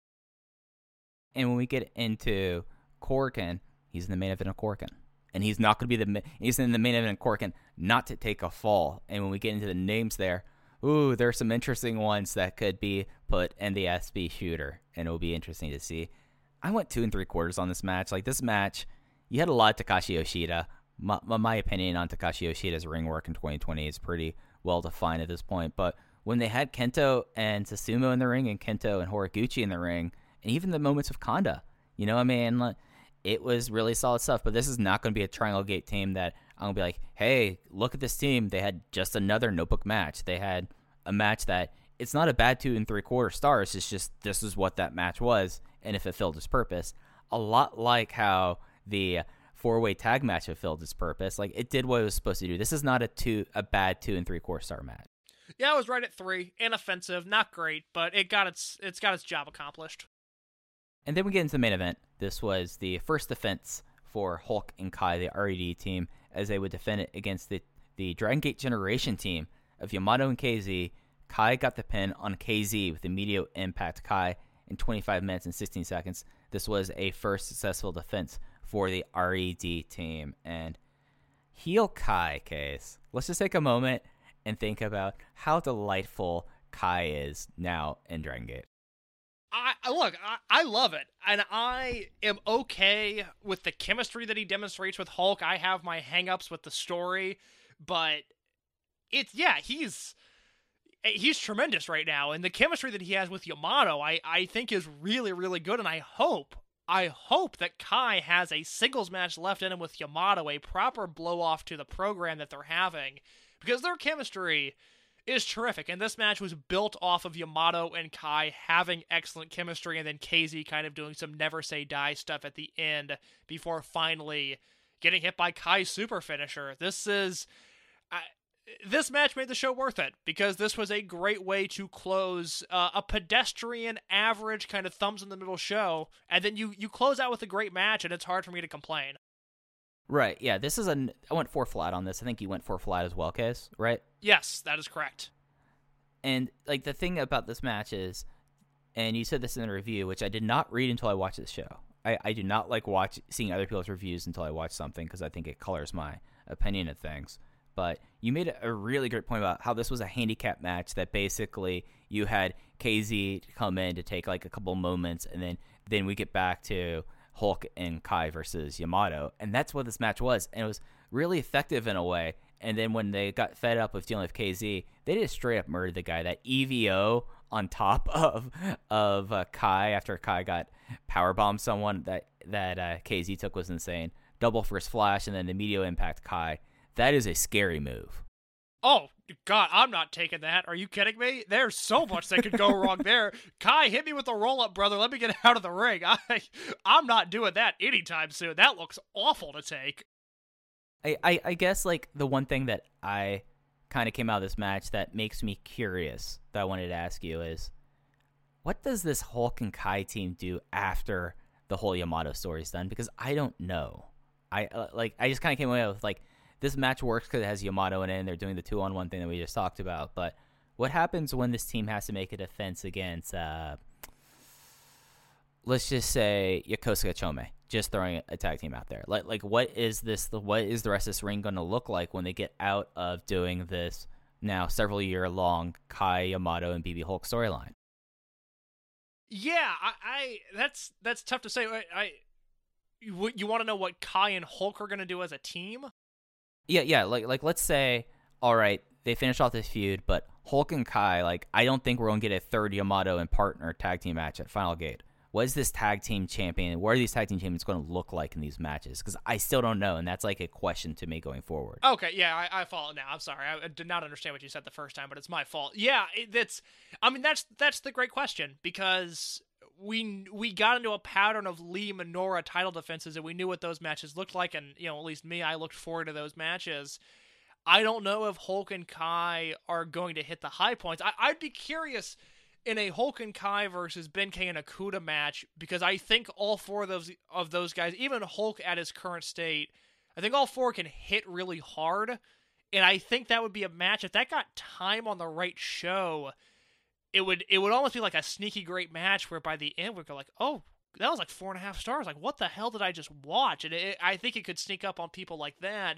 And when we get into Korakuen, he's in the main event of Korakuen. And he's not going to be he's in the main event of Korakuen not to take a fall. And when we get into the names there, ooh, there's some interesting ones that could be put in the SB shooter, and it'll be interesting to see. I went 2 3/4 on this match. Like this match, you had a lot of Takashi Yoshida. My opinion on Takashi Yoshida's ring work in 2020 is pretty well defined at this point. But when they had Kento and Susumu in the ring, and Kento and Horiguchi in the ring, and even the moments of Kanda, you know, I mean, it was really solid stuff. But this is not going to be a Triangle Gate team that I'm going to be like, hey, look at this team. They had just another notebook match. They had a match that it's not a bad 2 3/4 stars. It's just this is what that match was, and it fulfilled its purpose. A lot like how the 4-way tag match fulfilled its purpose. Like it did what it was supposed to do. This is not a bad 2 3/4 star match. Yeah, I was right at 3. Inoffensive, not great, but it's got its job accomplished. And then we get into the main event. This was the first defense for Hulk and Kai, the RED team, as they would defend it against the Dragon Gate Generation team of Yamato and KZ. Kai got the pin on KZ with immediate impact Kai in 25 minutes and 16 seconds. This was a first successful defense for the RED team. And heel Kai case. Let's just take a moment and think about how delightful Kai is now in Dragon Gate. I love it, and I am okay with the chemistry that he demonstrates with Hulk. I have my hang-ups with the story, but he's tremendous right now, and the chemistry that he has with Yamato, I think is really, really good, and I hope that Kai has a singles match left in him with Yamato, a proper blow-off to the program that they're having, because their chemistry is terrific, and this match was built off of Yamato and Kai having excellent chemistry, and then KZ kind of doing some never say die stuff at the end before finally getting hit by Kai's super finisher. This match made the show worth it, because this was a great way to close a pedestrian, average, kind of thumbs in the middle show, and then you close out with a great match, and it's hard for me to complain. Right, yeah, I went 4 flat on this. I think you went 4 flat as well, Case, right? Yes, that is correct. And, like, the thing about this match is, and you said this in the review, which I did not read until I watched this show. I do not like seeing other people's reviews until I watch something, because I think it colors my opinion of things. But you made a really great point about how this was a handicap match, that basically you had KZ come in to take, like, a couple moments, and then we get back to Hulk and Kai versus Yamato, and that's what this match was, and it was really effective in a way. And then when they got fed up with dealing with KZ, they just straight up murdered the guy. That EVO on top of Kai after Kai got powerbombed someone that KZ took was insane. Double first flash and then the immediate impact Kai. That is a scary move. Oh, God, I'm not taking that. Are you kidding me? There's so much that could go wrong there. Kai, hit me with a roll-up, brother. Let me get out of the ring. I'm not doing that anytime soon. That looks awful to take. I guess, like, the one thing that I kind of came out of this match that makes me curious that I wanted to ask you is, what does this Hulk and Kai team do after the whole Yamato story is done? Because I don't know. I just kind of came away with, like, this match works because it has Yamato in it, and they're doing the 2-on-1 thing that we just talked about. But what happens when this team has to make a defense against, let's just say, Yokosuka Chome, just throwing a tag team out there? Like, what is the rest of this ring going to look like when they get out of doing this now several year long Kai, Yamato, and BB Hulk storyline? Yeah, that's tough to say. You want to know what Kai and Hulk are going to do as a team? Yeah. Like let's say, all right, they finish off this feud, but Hulk and Kai, like, I don't think we're going to get a third Yamato and partner tag team match at Final Gate. What is this tag team champion? What are these tag team champions going to look like in these matches? Because I still don't know, and that's like a question to me going forward. Okay, yeah, I follow now. I'm sorry, I did not understand what you said the first time, but it's my fault. Yeah, that's the great question, because we got into a pattern of Lee Minoura title defenses, and we knew what those matches looked like, and at least me, I looked forward to those matches. I don't know if Hulk and Kai are going to hit the high points. I'd be curious in a Hulk and Kai versus Ben-K and Okuda match, because I think all four of those guys, even Hulk at his current state, I think all four can hit really hard, and I think that would be a match, if that got time on the right show, it would almost be like a sneaky great match where by the end we'd go like, oh, that was like 4.5 stars. Like, what the hell did I just watch? And I think it could sneak up on people like that.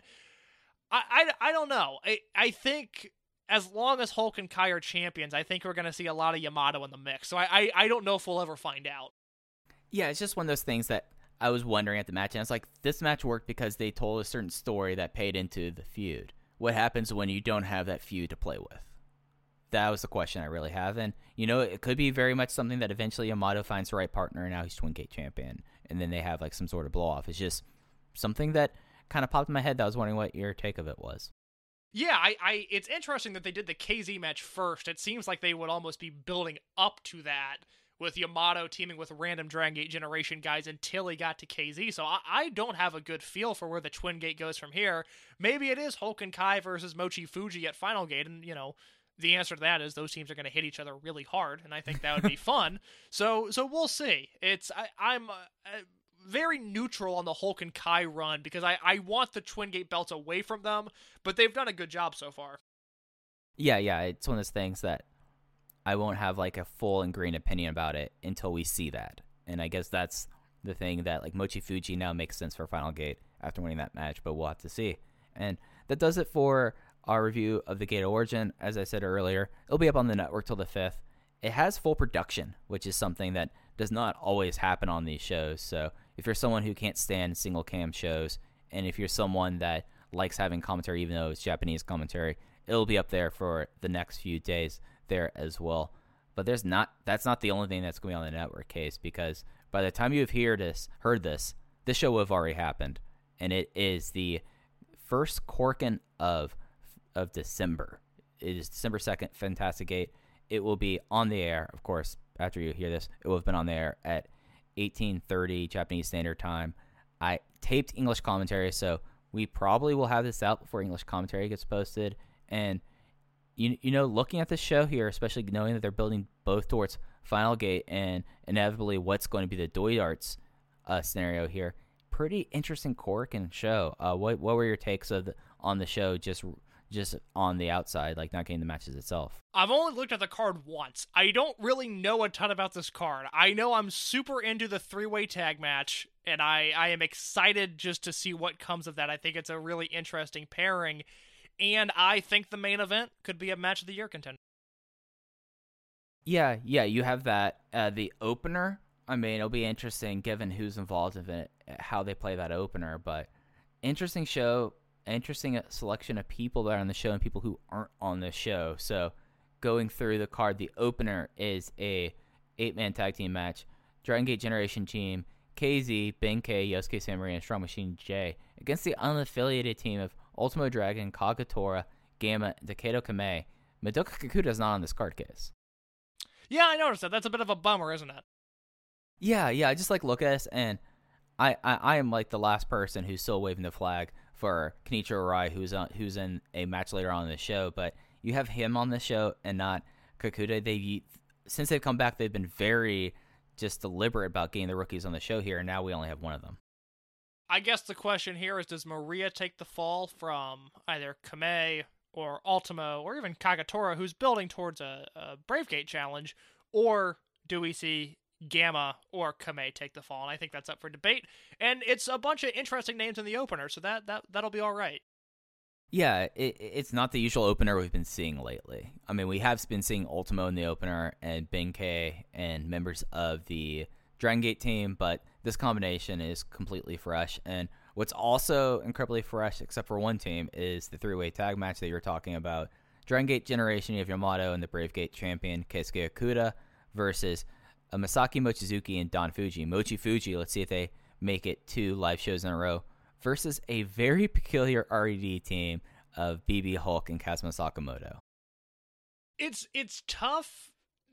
I don't know. I think as long as Hulk and Kai are champions, I think we're going to see a lot of Yamato in the mix. So I don't know if we'll ever find out. Yeah, it's just one of those things that I was wondering at the match. And it's like, this match worked because they told a certain story that paid into the feud. What happens when you don't have that feud to play with? That was the question I really have. And, it could be very much something that eventually Yamato finds the right partner, and now he's Twin Gate champion. And then they have like some sort of blow off. It's just something that kind of popped in my head that I was wondering what your take of it was. Yeah, it's interesting that they did the KZ match first. It seems like they would almost be building up to that with Yamato teaming with random Dragon Gate Generation guys until he got to KZ. So I don't have a good feel for where the Twin Gate goes from here. Maybe it is Hulk and Kai versus Mochi Fuji at Final Gate, and, the answer to that is those teams are going to hit each other really hard, and I think that would be fun. So we'll see. I'm very neutral on the Hulk and Kai run because I want the Twin Gate belts away from them, but they've done a good job so far. Yeah, it's one of those things that I won't have like a full and green opinion about it until we see that. And I guess that's the thing that like Mochi Fuji now makes sense for Final Gate after winning that match, but we'll have to see. And that does it for our review of the Gate of Origin. As I said earlier, it'll be up on the network till the 5th. It has full production, which is something that does not always happen on these shows. So if you're someone who can't stand single cam shows, and if you're someone that likes having commentary even though it's Japanese commentary, it'll be up there for the next few days there as well. But that's not the only thing that's going to be on the network case, because by the time you have heard this show will have already happened. And it is the first Korakuen of December. It is December 2nd, Fantastic Gate. It will be on the air, of course, after you hear this. It will have been on the air at 18:30 Japanese Standard Time. I taped English commentary, so we probably will have this out before English commentary gets posted. And, looking at this show here, especially knowing that they're building both towards Final Gate and inevitably what's going to be the Doi Darts scenario here, pretty interesting Korakuen show. What were your takes on the show just on the outside, like not getting the matches itself? I've only looked at the card once. I don't really know a ton about this card. I know I'm super into the 3-way tag match, and I am excited just to see what comes of that. I think it's a really interesting pairing, and I think the main event could be a match of the year contender. Yeah, you have that. The opener, I mean, it'll be interesting given who's involved in it, how they play that opener, but interesting show. Interesting selection of people that are on the show and people who aren't on the show. So going through the card, the opener is a 8-man tag team match. Dragon Gate Generation team, KZ, Ben-K, Yosuke Samurai, and Strong Machine J against the unaffiliated team of Ultimo Dragon, Kagetora, Gamma, and Takedo Kamei. Madoka Kikuta is not on this card case. Yeah, I noticed that. That's a bit of a bummer, isn't it? Yeah, I just look at this, and I am like the last person who's still waving the flag for Kenichiro Arai, who's in a match later on in the show, but you have him on the show and not Kakuta. Since they've come back, they've been very just deliberate about getting the rookies on the show here, and now we only have one of them. I guess the question here is, does Maria take the fall from either Kamei or Ultimo or even Kagetora, who's building towards a Bravegate challenge, or do we see Gamma or Kamei take the fall? And I think that's up for debate, and it's a bunch of interesting names in the opener, so that'll be all right. Yeah, it's not the usual opener we've been seeing lately. I mean, we have been seeing Ultimo in the opener and Benkei and members of the Dragon Gate team, but this combination is completely fresh. And what's also incredibly fresh, except for one team, is the three-way tag match that you were talking about. Dragon Gate Generation, you have Yamato and the Bravegate champion Keisuke Okuda versus Masaki Mochizuki and Don Fuji. Mochi Fuji, let's see if they make it 2 live shows in a row, versus a very peculiar RED team of BB Hulk and Kazuma Sakamoto. It's tough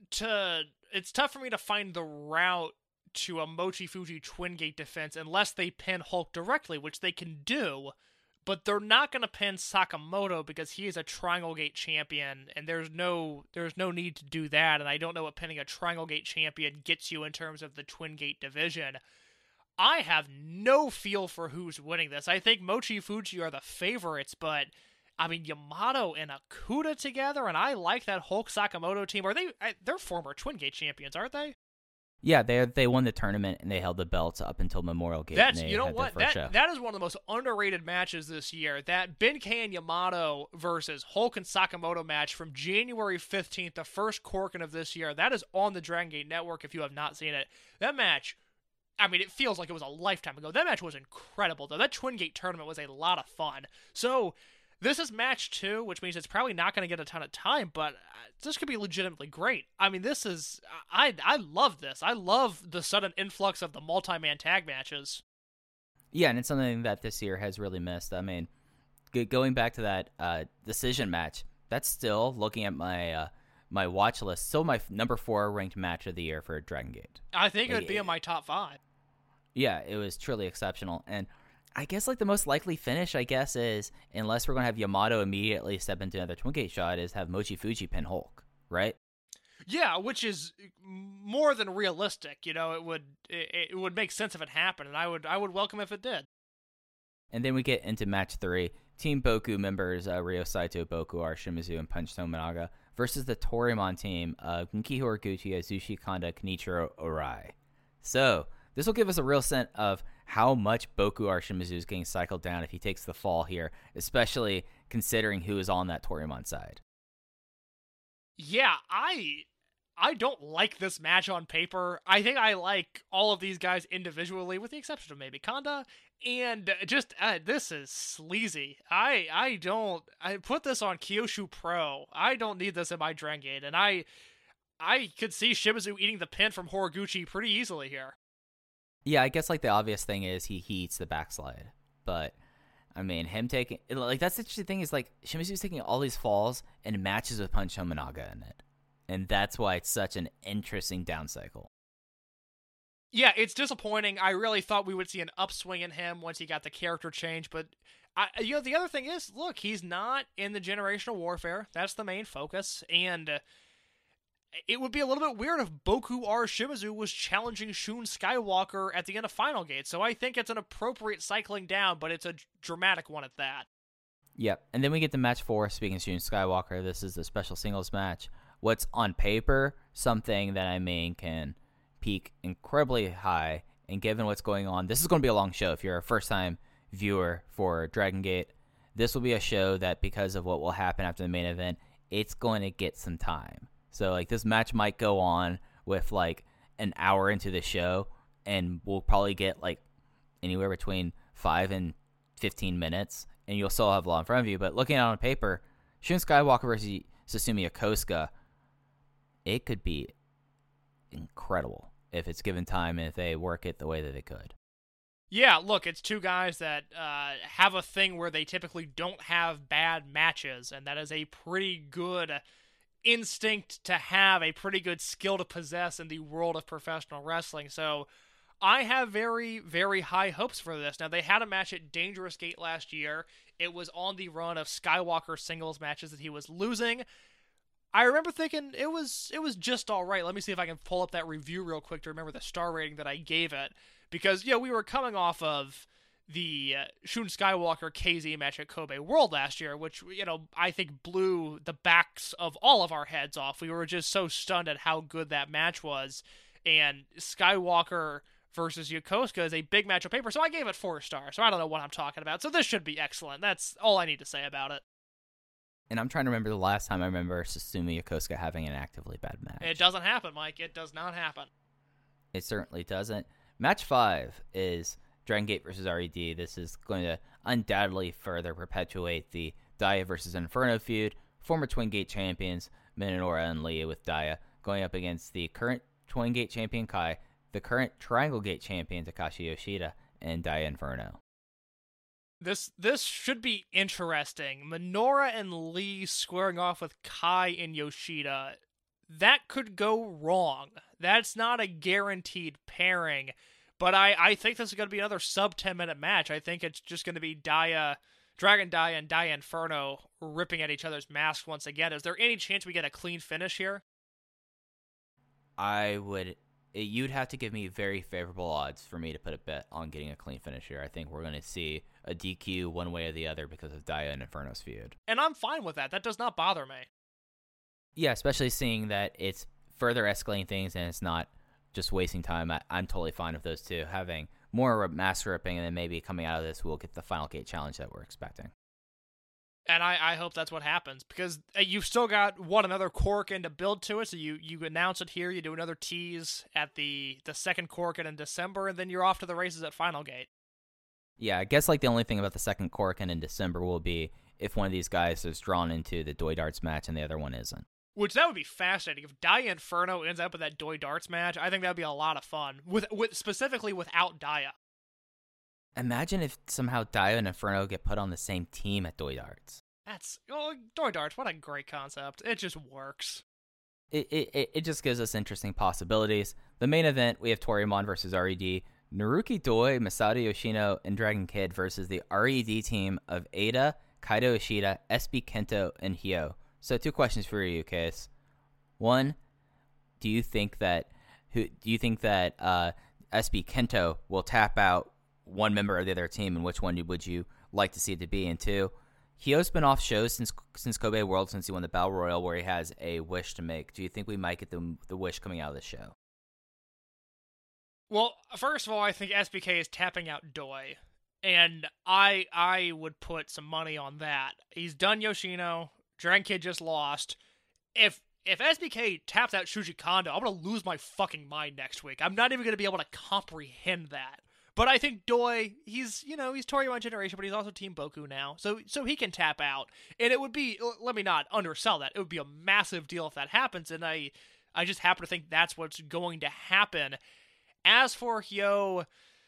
for me to find the route to a Mochi Fuji Twin Gate defense unless they pin Hulk directly, which they can do, but they're not going to pin Sakamoto because he is a Triangle Gate champion, and there's no need to do that, and I don't know what pinning a Triangle Gate champion gets you in terms of the Twin Gate division. I have no feel for who's winning this. I think Mochi Fuji are the favorites, but I mean, Yamato and Okuda together, and I like that Hulk Sakamoto team. They're former Twin Gate champions, aren't they? Yeah, they won the tournament and they held the belts up until Memorial Gate. That is one of the most underrated matches this year. That Benkei and Yamato versus Hulk and Sakamoto match from January 15th, the first Korakuen of this year. That is on the Dragon Gate Network if you have not seen it. That match, I mean, it feels like it was a lifetime ago. That match was incredible, though. That Twin Gate tournament was a lot of fun. So this is match 2, which means it's probably not going to get a ton of time, but this could be legitimately great. I mean, this is... I love this. I love the sudden influx of the multi-man tag matches. Yeah, and it's something that this year has really missed. I mean, going back to that decision match, that's still, looking at my my watch list, still my number 4 ranked match of the year for Dragon Gate. I think it would be in my top 5. Yeah, it was truly exceptional, and I guess the most likely finish, is, unless we're going to have Yamato immediately step into another Twin Gate shot, is have Mochi Fuji pin Hulk, right? Yeah, which is more than realistic. You know, it would make sense if it happened, and I would welcome if it did. And then we get into match 3. Team Boku members Ryo Saito, Boku-R, Shimizu, and Punch Tominaga versus the Toryumon team of Genki Horiguchi, Azushi Kanda, Kenichiro Arai. So this will give us a real sense of how much Boku-R Shimizu is getting cycled down if he takes the fall here, especially considering who is on that Toryumon side. Yeah, I don't like this match on paper. I think I like all of these guys individually, with the exception of maybe Kanda, and just this is sleazy. I put this on Kyosho Pro. I don't need this in my Dragon Gate, and I could see Shimizu eating the pin from Horiguchi pretty easily here. Yeah, I guess the obvious thing is he eats the backslide, but I mean him taking that's the interesting thing is Shimizu's taking all these falls and matches with Punch Tominaga in it, and that's why it's such an interesting down cycle. Yeah, it's disappointing. I really thought we would see an upswing in him once he got the character change, but the other thing is, look, he's not in the Generational Warfare. That's the main focus, and it would be a little bit weird if Boku-R Shimizu was challenging Shun Skywalker at the end of Final Gate, so I think it's an appropriate cycling down, but it's a dramatic one at that. Yep, and then we get to match 4, speaking of Shun Skywalker. This is the special singles match. What's on paper, something that can peak incredibly high, and given what's going on, this is going to be a long show. If you're a first-time viewer for Dragon Gate, this will be a show that, because of what will happen after the main event, it's going to get some time. So, this match might go on with, an hour into the show, and we'll probably get, anywhere between 5 and 15 minutes, and you'll still have a lot in front of you. But looking at it on paper, Shun Skywalker versus Susumu Yokosuka, it could be incredible if it's given time and if they work it the way that they could. Yeah, look, it's two guys that have a thing where they typically don't have bad matches, and that is a pretty good instinct to have, a pretty good skill to possess in the world of professional wrestling. So I have very, very high hopes for this. Now, they had a match at Dangerous Gate last year. It was on the run of Skywalker singles matches that he was losing. I remember thinking it was just all right. Let me see if I can pull up that review real quick to remember the star rating that I gave it. Because, we were coming off of the Shun Skywalker KZ match at Kobe World last year, which, I think blew the backs of all of our heads off. We were just so stunned at how good that match was. And Skywalker versus Yokosuka is a big match on paper, so I gave it 4 stars. So I don't know what I'm talking about. So this should be excellent. That's all I need to say about it. And I'm trying to remember the last time I remember Susumu Yokosuka having an actively bad match. It doesn't happen, Mike. It does not happen. It certainly doesn't. Match 5 is Dragon Gate versus RED. This is going to undoubtedly further perpetuate the Daya versus Inferno feud. Former Twin Gate champions Minoru and Lee with Daya going up against the current Twin Gate champion Kai, the current Triangle Gate champion Takashi Yoshida, and Daya Inferno. This should be interesting. Minoru and Lee squaring off with Kai and Yoshida. That could go wrong. That's not a guaranteed pairing. But I think this is going to be another sub 10-minute match. I think it's just going to be Dragon Daya and Daya Inferno ripping at each other's masks once again. Is there any chance we get a clean finish here? You'd have to give me very favorable odds for me to put a bet on getting a clean finish here. I think we're going to see a DQ one way or the other because of Daya and Inferno's feud. And I'm fine with that. That does not bother me. Yeah, especially seeing that it's further escalating things and it's not just wasting time. I'm totally fine with those two. Having more mask ripping and then maybe coming out of this, we'll get the Final Gate challenge that we're expecting. And I hope that's what happens, because you've still got another Korakuen to build to it. So you announce it here, you do another tease at the second Korakuen in December, and then you're off to the races at Final Gate. Yeah, I guess the only thing about the second Korakuen in December will be if one of these guys is drawn into the Doi Darts match and the other one isn't. Which, that would be fascinating. If Daya Inferno ends up with that Doi Darts match, I think that would be a lot of fun. Specifically without Daya. Imagine if somehow Daya and Inferno get put on the same team at Doi Darts. Doi Darts, what a great concept. It just works. It just gives us interesting possibilities. The main event, we have Toryumon versus RED, Naruki Doi, Masato Yoshino, and Dragon Kid versus the RED team of Eita, Kaito Ishida, SB Kento, and Hyo. So 2 questions for you, Case. 1, do you think that SB Kento will tap out one member of the other team, and which one would you like to see it to be? And 2, Hyo's been off shows since Kobe World, since he won the Battle Royal, where he has a wish to make. Do you think we might get the wish coming out of this show? Well, first of all, I think SBK is tapping out Doi, and I would put some money on that. He's done Yoshino. Dragon Kid just lost. If SBK taps out Shuji Kondo, I'm going to lose my fucking mind next week. I'm not even going to be able to comprehend that. But I think Doi, he's Toryumon Generation, but he's also Team Boku now. So he can tap out. And it would be, let me not undersell that, it would be a massive deal if that happens, and I just happen to think that's what's going to happen. As for Hyo,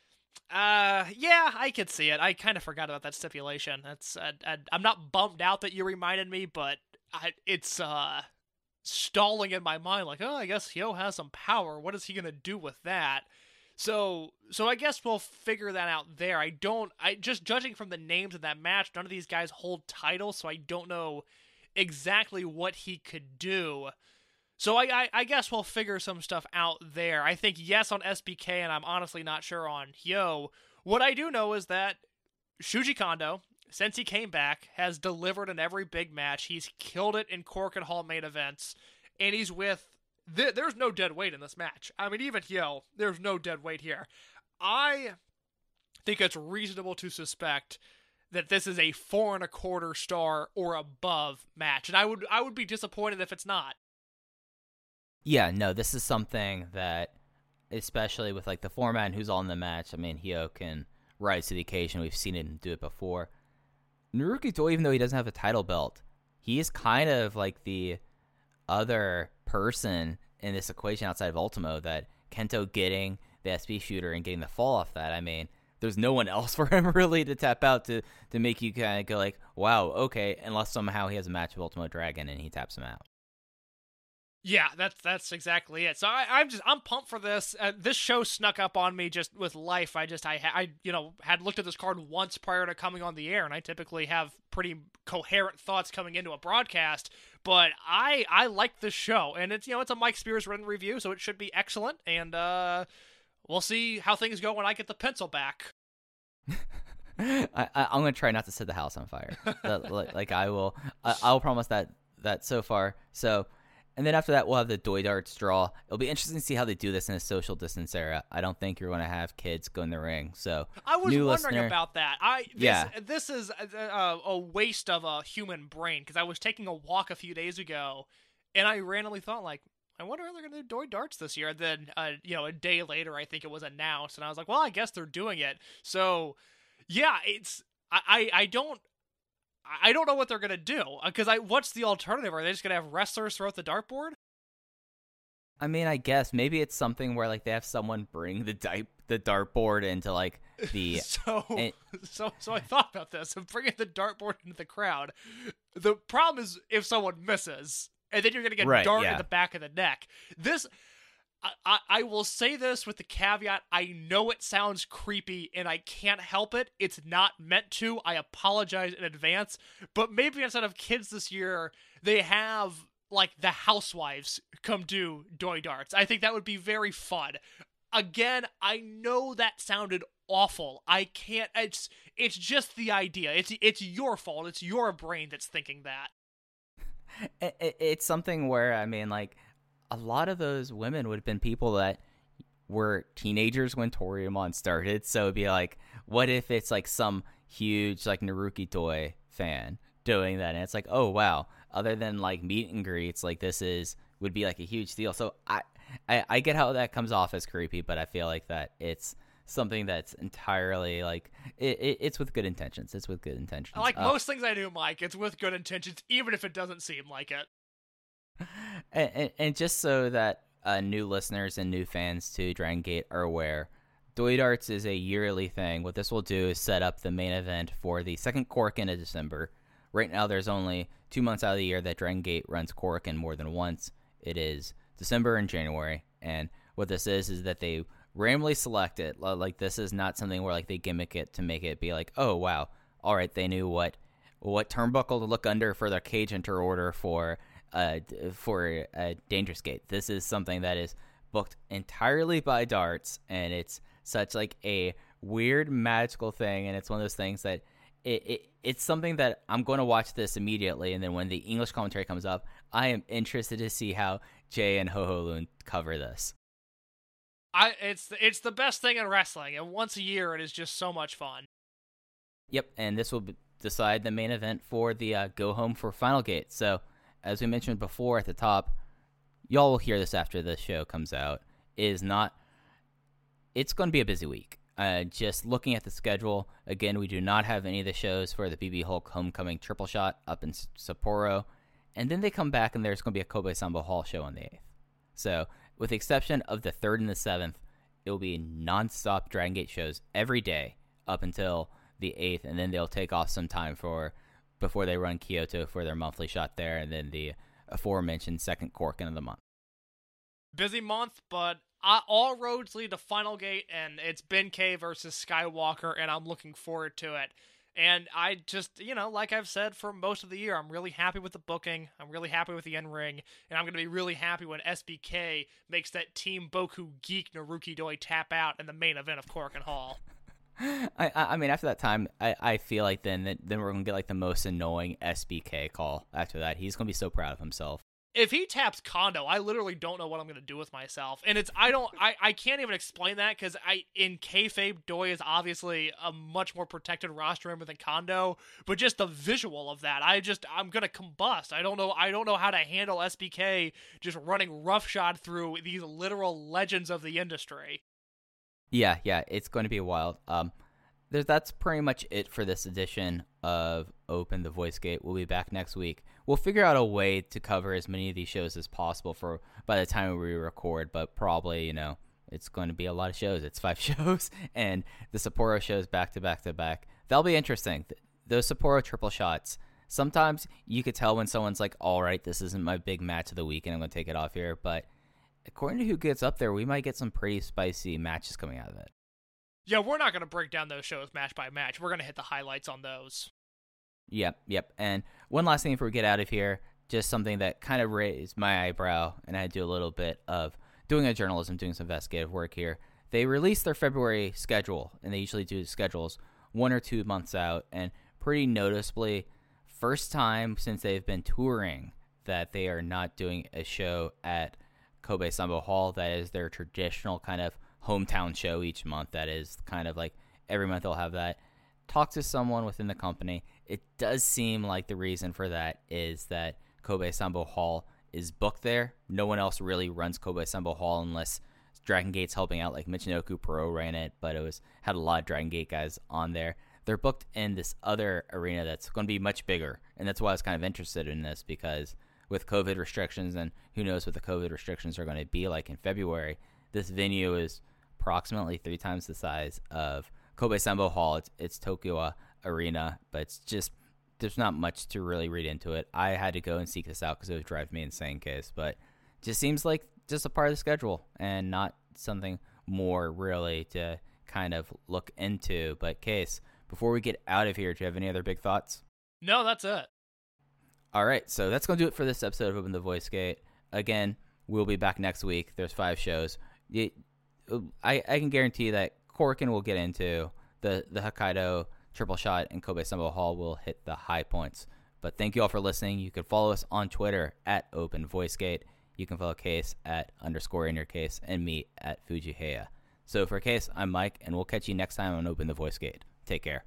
I could see it. I kind of forgot about that stipulation. That's I'm not bummed out that you reminded me, but it's stalling in my mind. Like, I guess Hyo has some power. What is he gonna do with that? So I guess we'll figure that out there. I just judging from the names of that match, none of these guys hold titles, so I don't know exactly what he could do. So I guess we'll figure some stuff out there. I think yes on SBK, and I'm honestly not sure on Hyo. What I do know is that Shuji Kondo, since he came back, has delivered in every big match. He's killed it in Korakuen Hall main events, and he's with... There's no dead weight in this match. I mean, even Hyo, there's no dead weight here. I think it's reasonable to suspect that this is a 4.25 star or above match, and I would be disappointed if it's not. Yeah, no, this is something that, especially with like the format and who's all in the match, I mean, Hyo can rise to the occasion. We've seen him do it before. Naruki Doi, even though he doesn't have a title belt, he is kind of like the other person in this equation outside of Ultimo, that Kento getting the SB shooter and getting the fall off that. I mean, there's no one else for him really to tap out to make you kind of go like, wow, okay, unless somehow he has a match with Ultimo Dragon and he taps him out. Yeah, that's exactly it. So I'm pumped for this. This show snuck up on me just with life. I had looked at this card once prior to coming on the air, and I typically have pretty coherent thoughts coming into a broadcast. But I like this show, and it's a Mike Spears written review, so it should be excellent. And we'll see how things go when I get the pencil back. I'm gonna try not to set the house on fire. I'll promise that so far. So. And then after that, we'll have the Doi Darts draw. It'll be interesting to see how they do this in a social distance era. I don't think you're going to have kids go in the ring. So I was wondering about that. This is a waste of a human brain, because I was taking a walk a few days ago, and I randomly thought, like, I wonder how they're going to do Doi Darts this year. And then, a day later, I think it was announced, and I was like, well, I guess they're doing it. So, yeah, I don't know what they're going to do, because what's the alternative? Are they just going to have wrestlers throw out the dartboard? I mean, I guess maybe it's something where like they have someone bring the dartboard into like the So I thought about this and bringing the dartboard into the crowd. The problem is if someone misses, and then you're going to get dart in the back of the neck. This I will say this with the caveat, I know it sounds creepy and I can't help it. It's not meant to. I apologize in advance. But maybe instead of kids this year, they have, like, the housewives come do Doi Darts. I think that would be very fun. Again, I know that sounded awful. I can't, it's just the idea. It's your fault. It's your brain that's thinking that. It's something where, I mean, like, a lot of those women would have been people that were teenagers when Toryumon started. So it'd be like, what if it's like some huge like Naruki Doi fan doing that? And it's like, oh, wow. Other than like meet and greets, like this would be like a huge deal. So I get how that comes off as creepy, but I feel like that it's something that's entirely like it's with good intentions. It's with good intentions. Like most things I do, Mike, it's with good intentions, even if it doesn't seem like it. And just so that new listeners and new fans to Dragon Gate are aware, Doi Darts is a yearly thing. What this will do is set up the main event for the second Korakuen of December. Right now, there's only 2 months out of the year that Dragon Gate runs Korakuen more than once. It is December and January. And what this is that they randomly select it. Like, this is not something where like they gimmick it to make it be like, oh, wow, all right, they knew what turnbuckle to look under for their cage enter order for Dangerous Gate. This is something that is booked entirely by Darts, and it's such like a weird magical thing, and it's one of those things that it's something that I'm going to watch this immediately, and then when the English commentary comes up, I am interested to see how Jay and Ho Ho Lun cover this. It's the best thing in wrestling, and once a year it is just so much fun. Yep, and this will decide the main event for the Go Home for Final Gate. So as we mentioned before at the top, y'all will hear this after the show comes out, it's going to be a busy week. Just looking at the schedule, again, we do not have any of the shows for the BB Hulk Homecoming Triple Shot up in Sapporo. And then they come back and there's going to be a Kobe Sanbo Hall show on the 8th. So with the exception of the 3rd and the 7th, it will be non-stop Dragon Gate shows every day up until the 8th. And then they'll take off some time before they run Kyoto for their monthly shot there, and then the aforementioned second Korakuen of the month. Busy month, but all roads lead to Final Gate, and it's Ben K versus Skywalker, and I'm looking forward to it. And I just, like I've said for most of the year, I'm really happy with the booking, I'm really happy with the in-ring, and I'm going to be really happy when SBK makes that Team Boku Geek Naruki Doi tap out in the main event of Korakuen Hall. I mean, after that time, I feel like then we're going to get like the most annoying SBK call after that. He's going to be so proud of himself. If he taps Kondo, I literally don't know what I'm going to do with myself. And I can't even explain that, because in kayfabe, Doi is obviously a much more protected roster member than Kondo, but just the visual of that, I'm going to combust. I don't know how to handle SBK just running roughshod through these literal legends of the industry. Yeah, it's going to be wild. That's pretty much it for this edition of Open the Voice Gate. We'll be back next week. We'll figure out a way to cover as many of these shows as possible by the time we record, but probably, it's going to be a lot of shows. It's 5 shows, and the Sapporo shows back to back to back. That'll be interesting. Those Sapporo triple shots sometimes you could tell when someone's like, all right, this isn't my big match of the week and I'm going to take it off here. But according to who gets up there, we might get some pretty spicy matches coming out of it. Yeah, we're not going to break down those shows match by match. We're going to hit the highlights on those. Yep. And one last thing before we get out of here, just something that kind of raised my eyebrow, and I had to do a little bit of doing some investigative work here. They released their February schedule, and they usually do schedules 1 or 2 months out, and pretty noticeably, first time since they've been touring that they are not doing a show at Kobe Sanbo Hall. That is their traditional kind of hometown show each month. That is kind of like every month they'll have that. Talk to someone within the company. It does seem like the reason for that is that Kobe Sanbo Hall is booked there. No one else really runs Kobe Sanbo Hall unless Dragon Gate's helping out, like Michinoku Pro ran it, but it had a lot of Dragon Gate guys on there. They're booked in this other arena that's going to be much bigger, and that's why I was kind of interested in this, because with COVID restrictions, and who knows what the COVID restrictions are going to be like in February, this venue is approximately 3 times the size of Kobe Sanbo Hall. It's Tokyo Arena, but it's just, there's not much to really read into it. I had to go and seek this out because it would drive me insane, Case, but just seems like just a part of the schedule and not something more really to kind of look into. But Case, before we get out of here, do you have any other big thoughts? No, that's it. All right, so that's going to do it for this episode of Open the Voice Gate. Again, we'll be back next week. There's 5 shows. I can guarantee that Korakuen will get into the Hokkaido Triple Shot, and Kobe Sanbo Hall will hit the high points. But thank you all for listening. You can follow us on Twitter at Open Voice Gate. You can follow Case at _InYourCase and me at Fujiheya. So for Case, I'm Mike, and we'll catch you next time on Open the Voice Gate. Take care.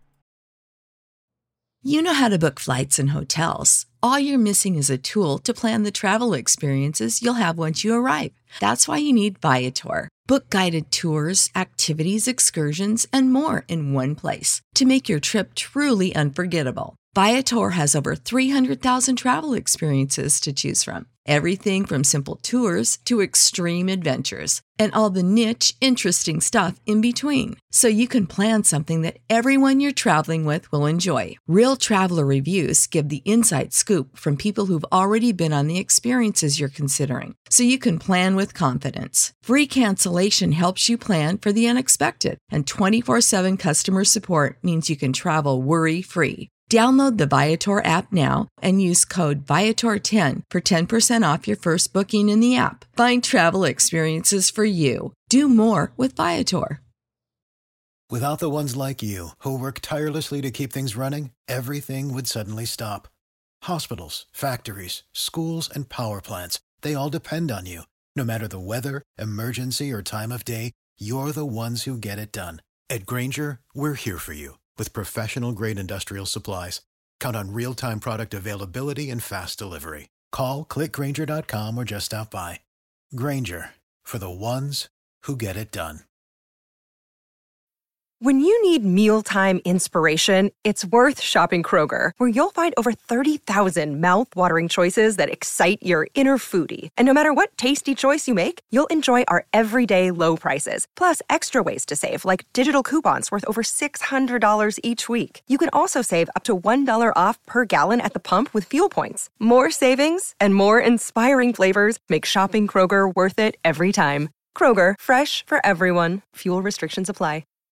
You know how to book flights and hotels. All you're missing is a tool to plan the travel experiences you'll have once you arrive. That's why you need Viator. Book guided tours, activities, excursions, and more in one place to make your trip truly unforgettable. Viator has over 300,000 travel experiences to choose from. Everything from simple tours to extreme adventures and all the niche, interesting stuff in between. So you can plan something that everyone you're traveling with will enjoy. Real traveler reviews give the inside scoop from people who've already been on the experiences you're considering. So you can plan with confidence. Free cancellation helps you plan for the unexpected. And 24/7 customer support means you can travel worry-free. Download the Viator app now and use code Viator10 for 10% off your first booking in the app. Find travel experiences for you. Do more with Viator. Without the ones like you, who work tirelessly to keep things running, everything would suddenly stop. Hospitals, factories, schools, and power plants, they all depend on you. No matter the weather, emergency, or time of day, you're the ones who get it done. At Grainger, we're here for you with professional-grade industrial supplies. Count on real-time product availability and fast delivery. Call, click Grainger.com, or just stop by. Grainger, for the ones who get it done. When you need mealtime inspiration, it's worth shopping Kroger, where you'll find over 30,000 mouth-watering choices that excite your inner foodie. And no matter what tasty choice you make, you'll enjoy our everyday low prices, plus extra ways to save, like digital coupons worth over $600 each week. You can also save up to $1 off per gallon at the pump with fuel points. More savings and more inspiring flavors make shopping Kroger worth it every time. Kroger, fresh for everyone. Fuel restrictions apply.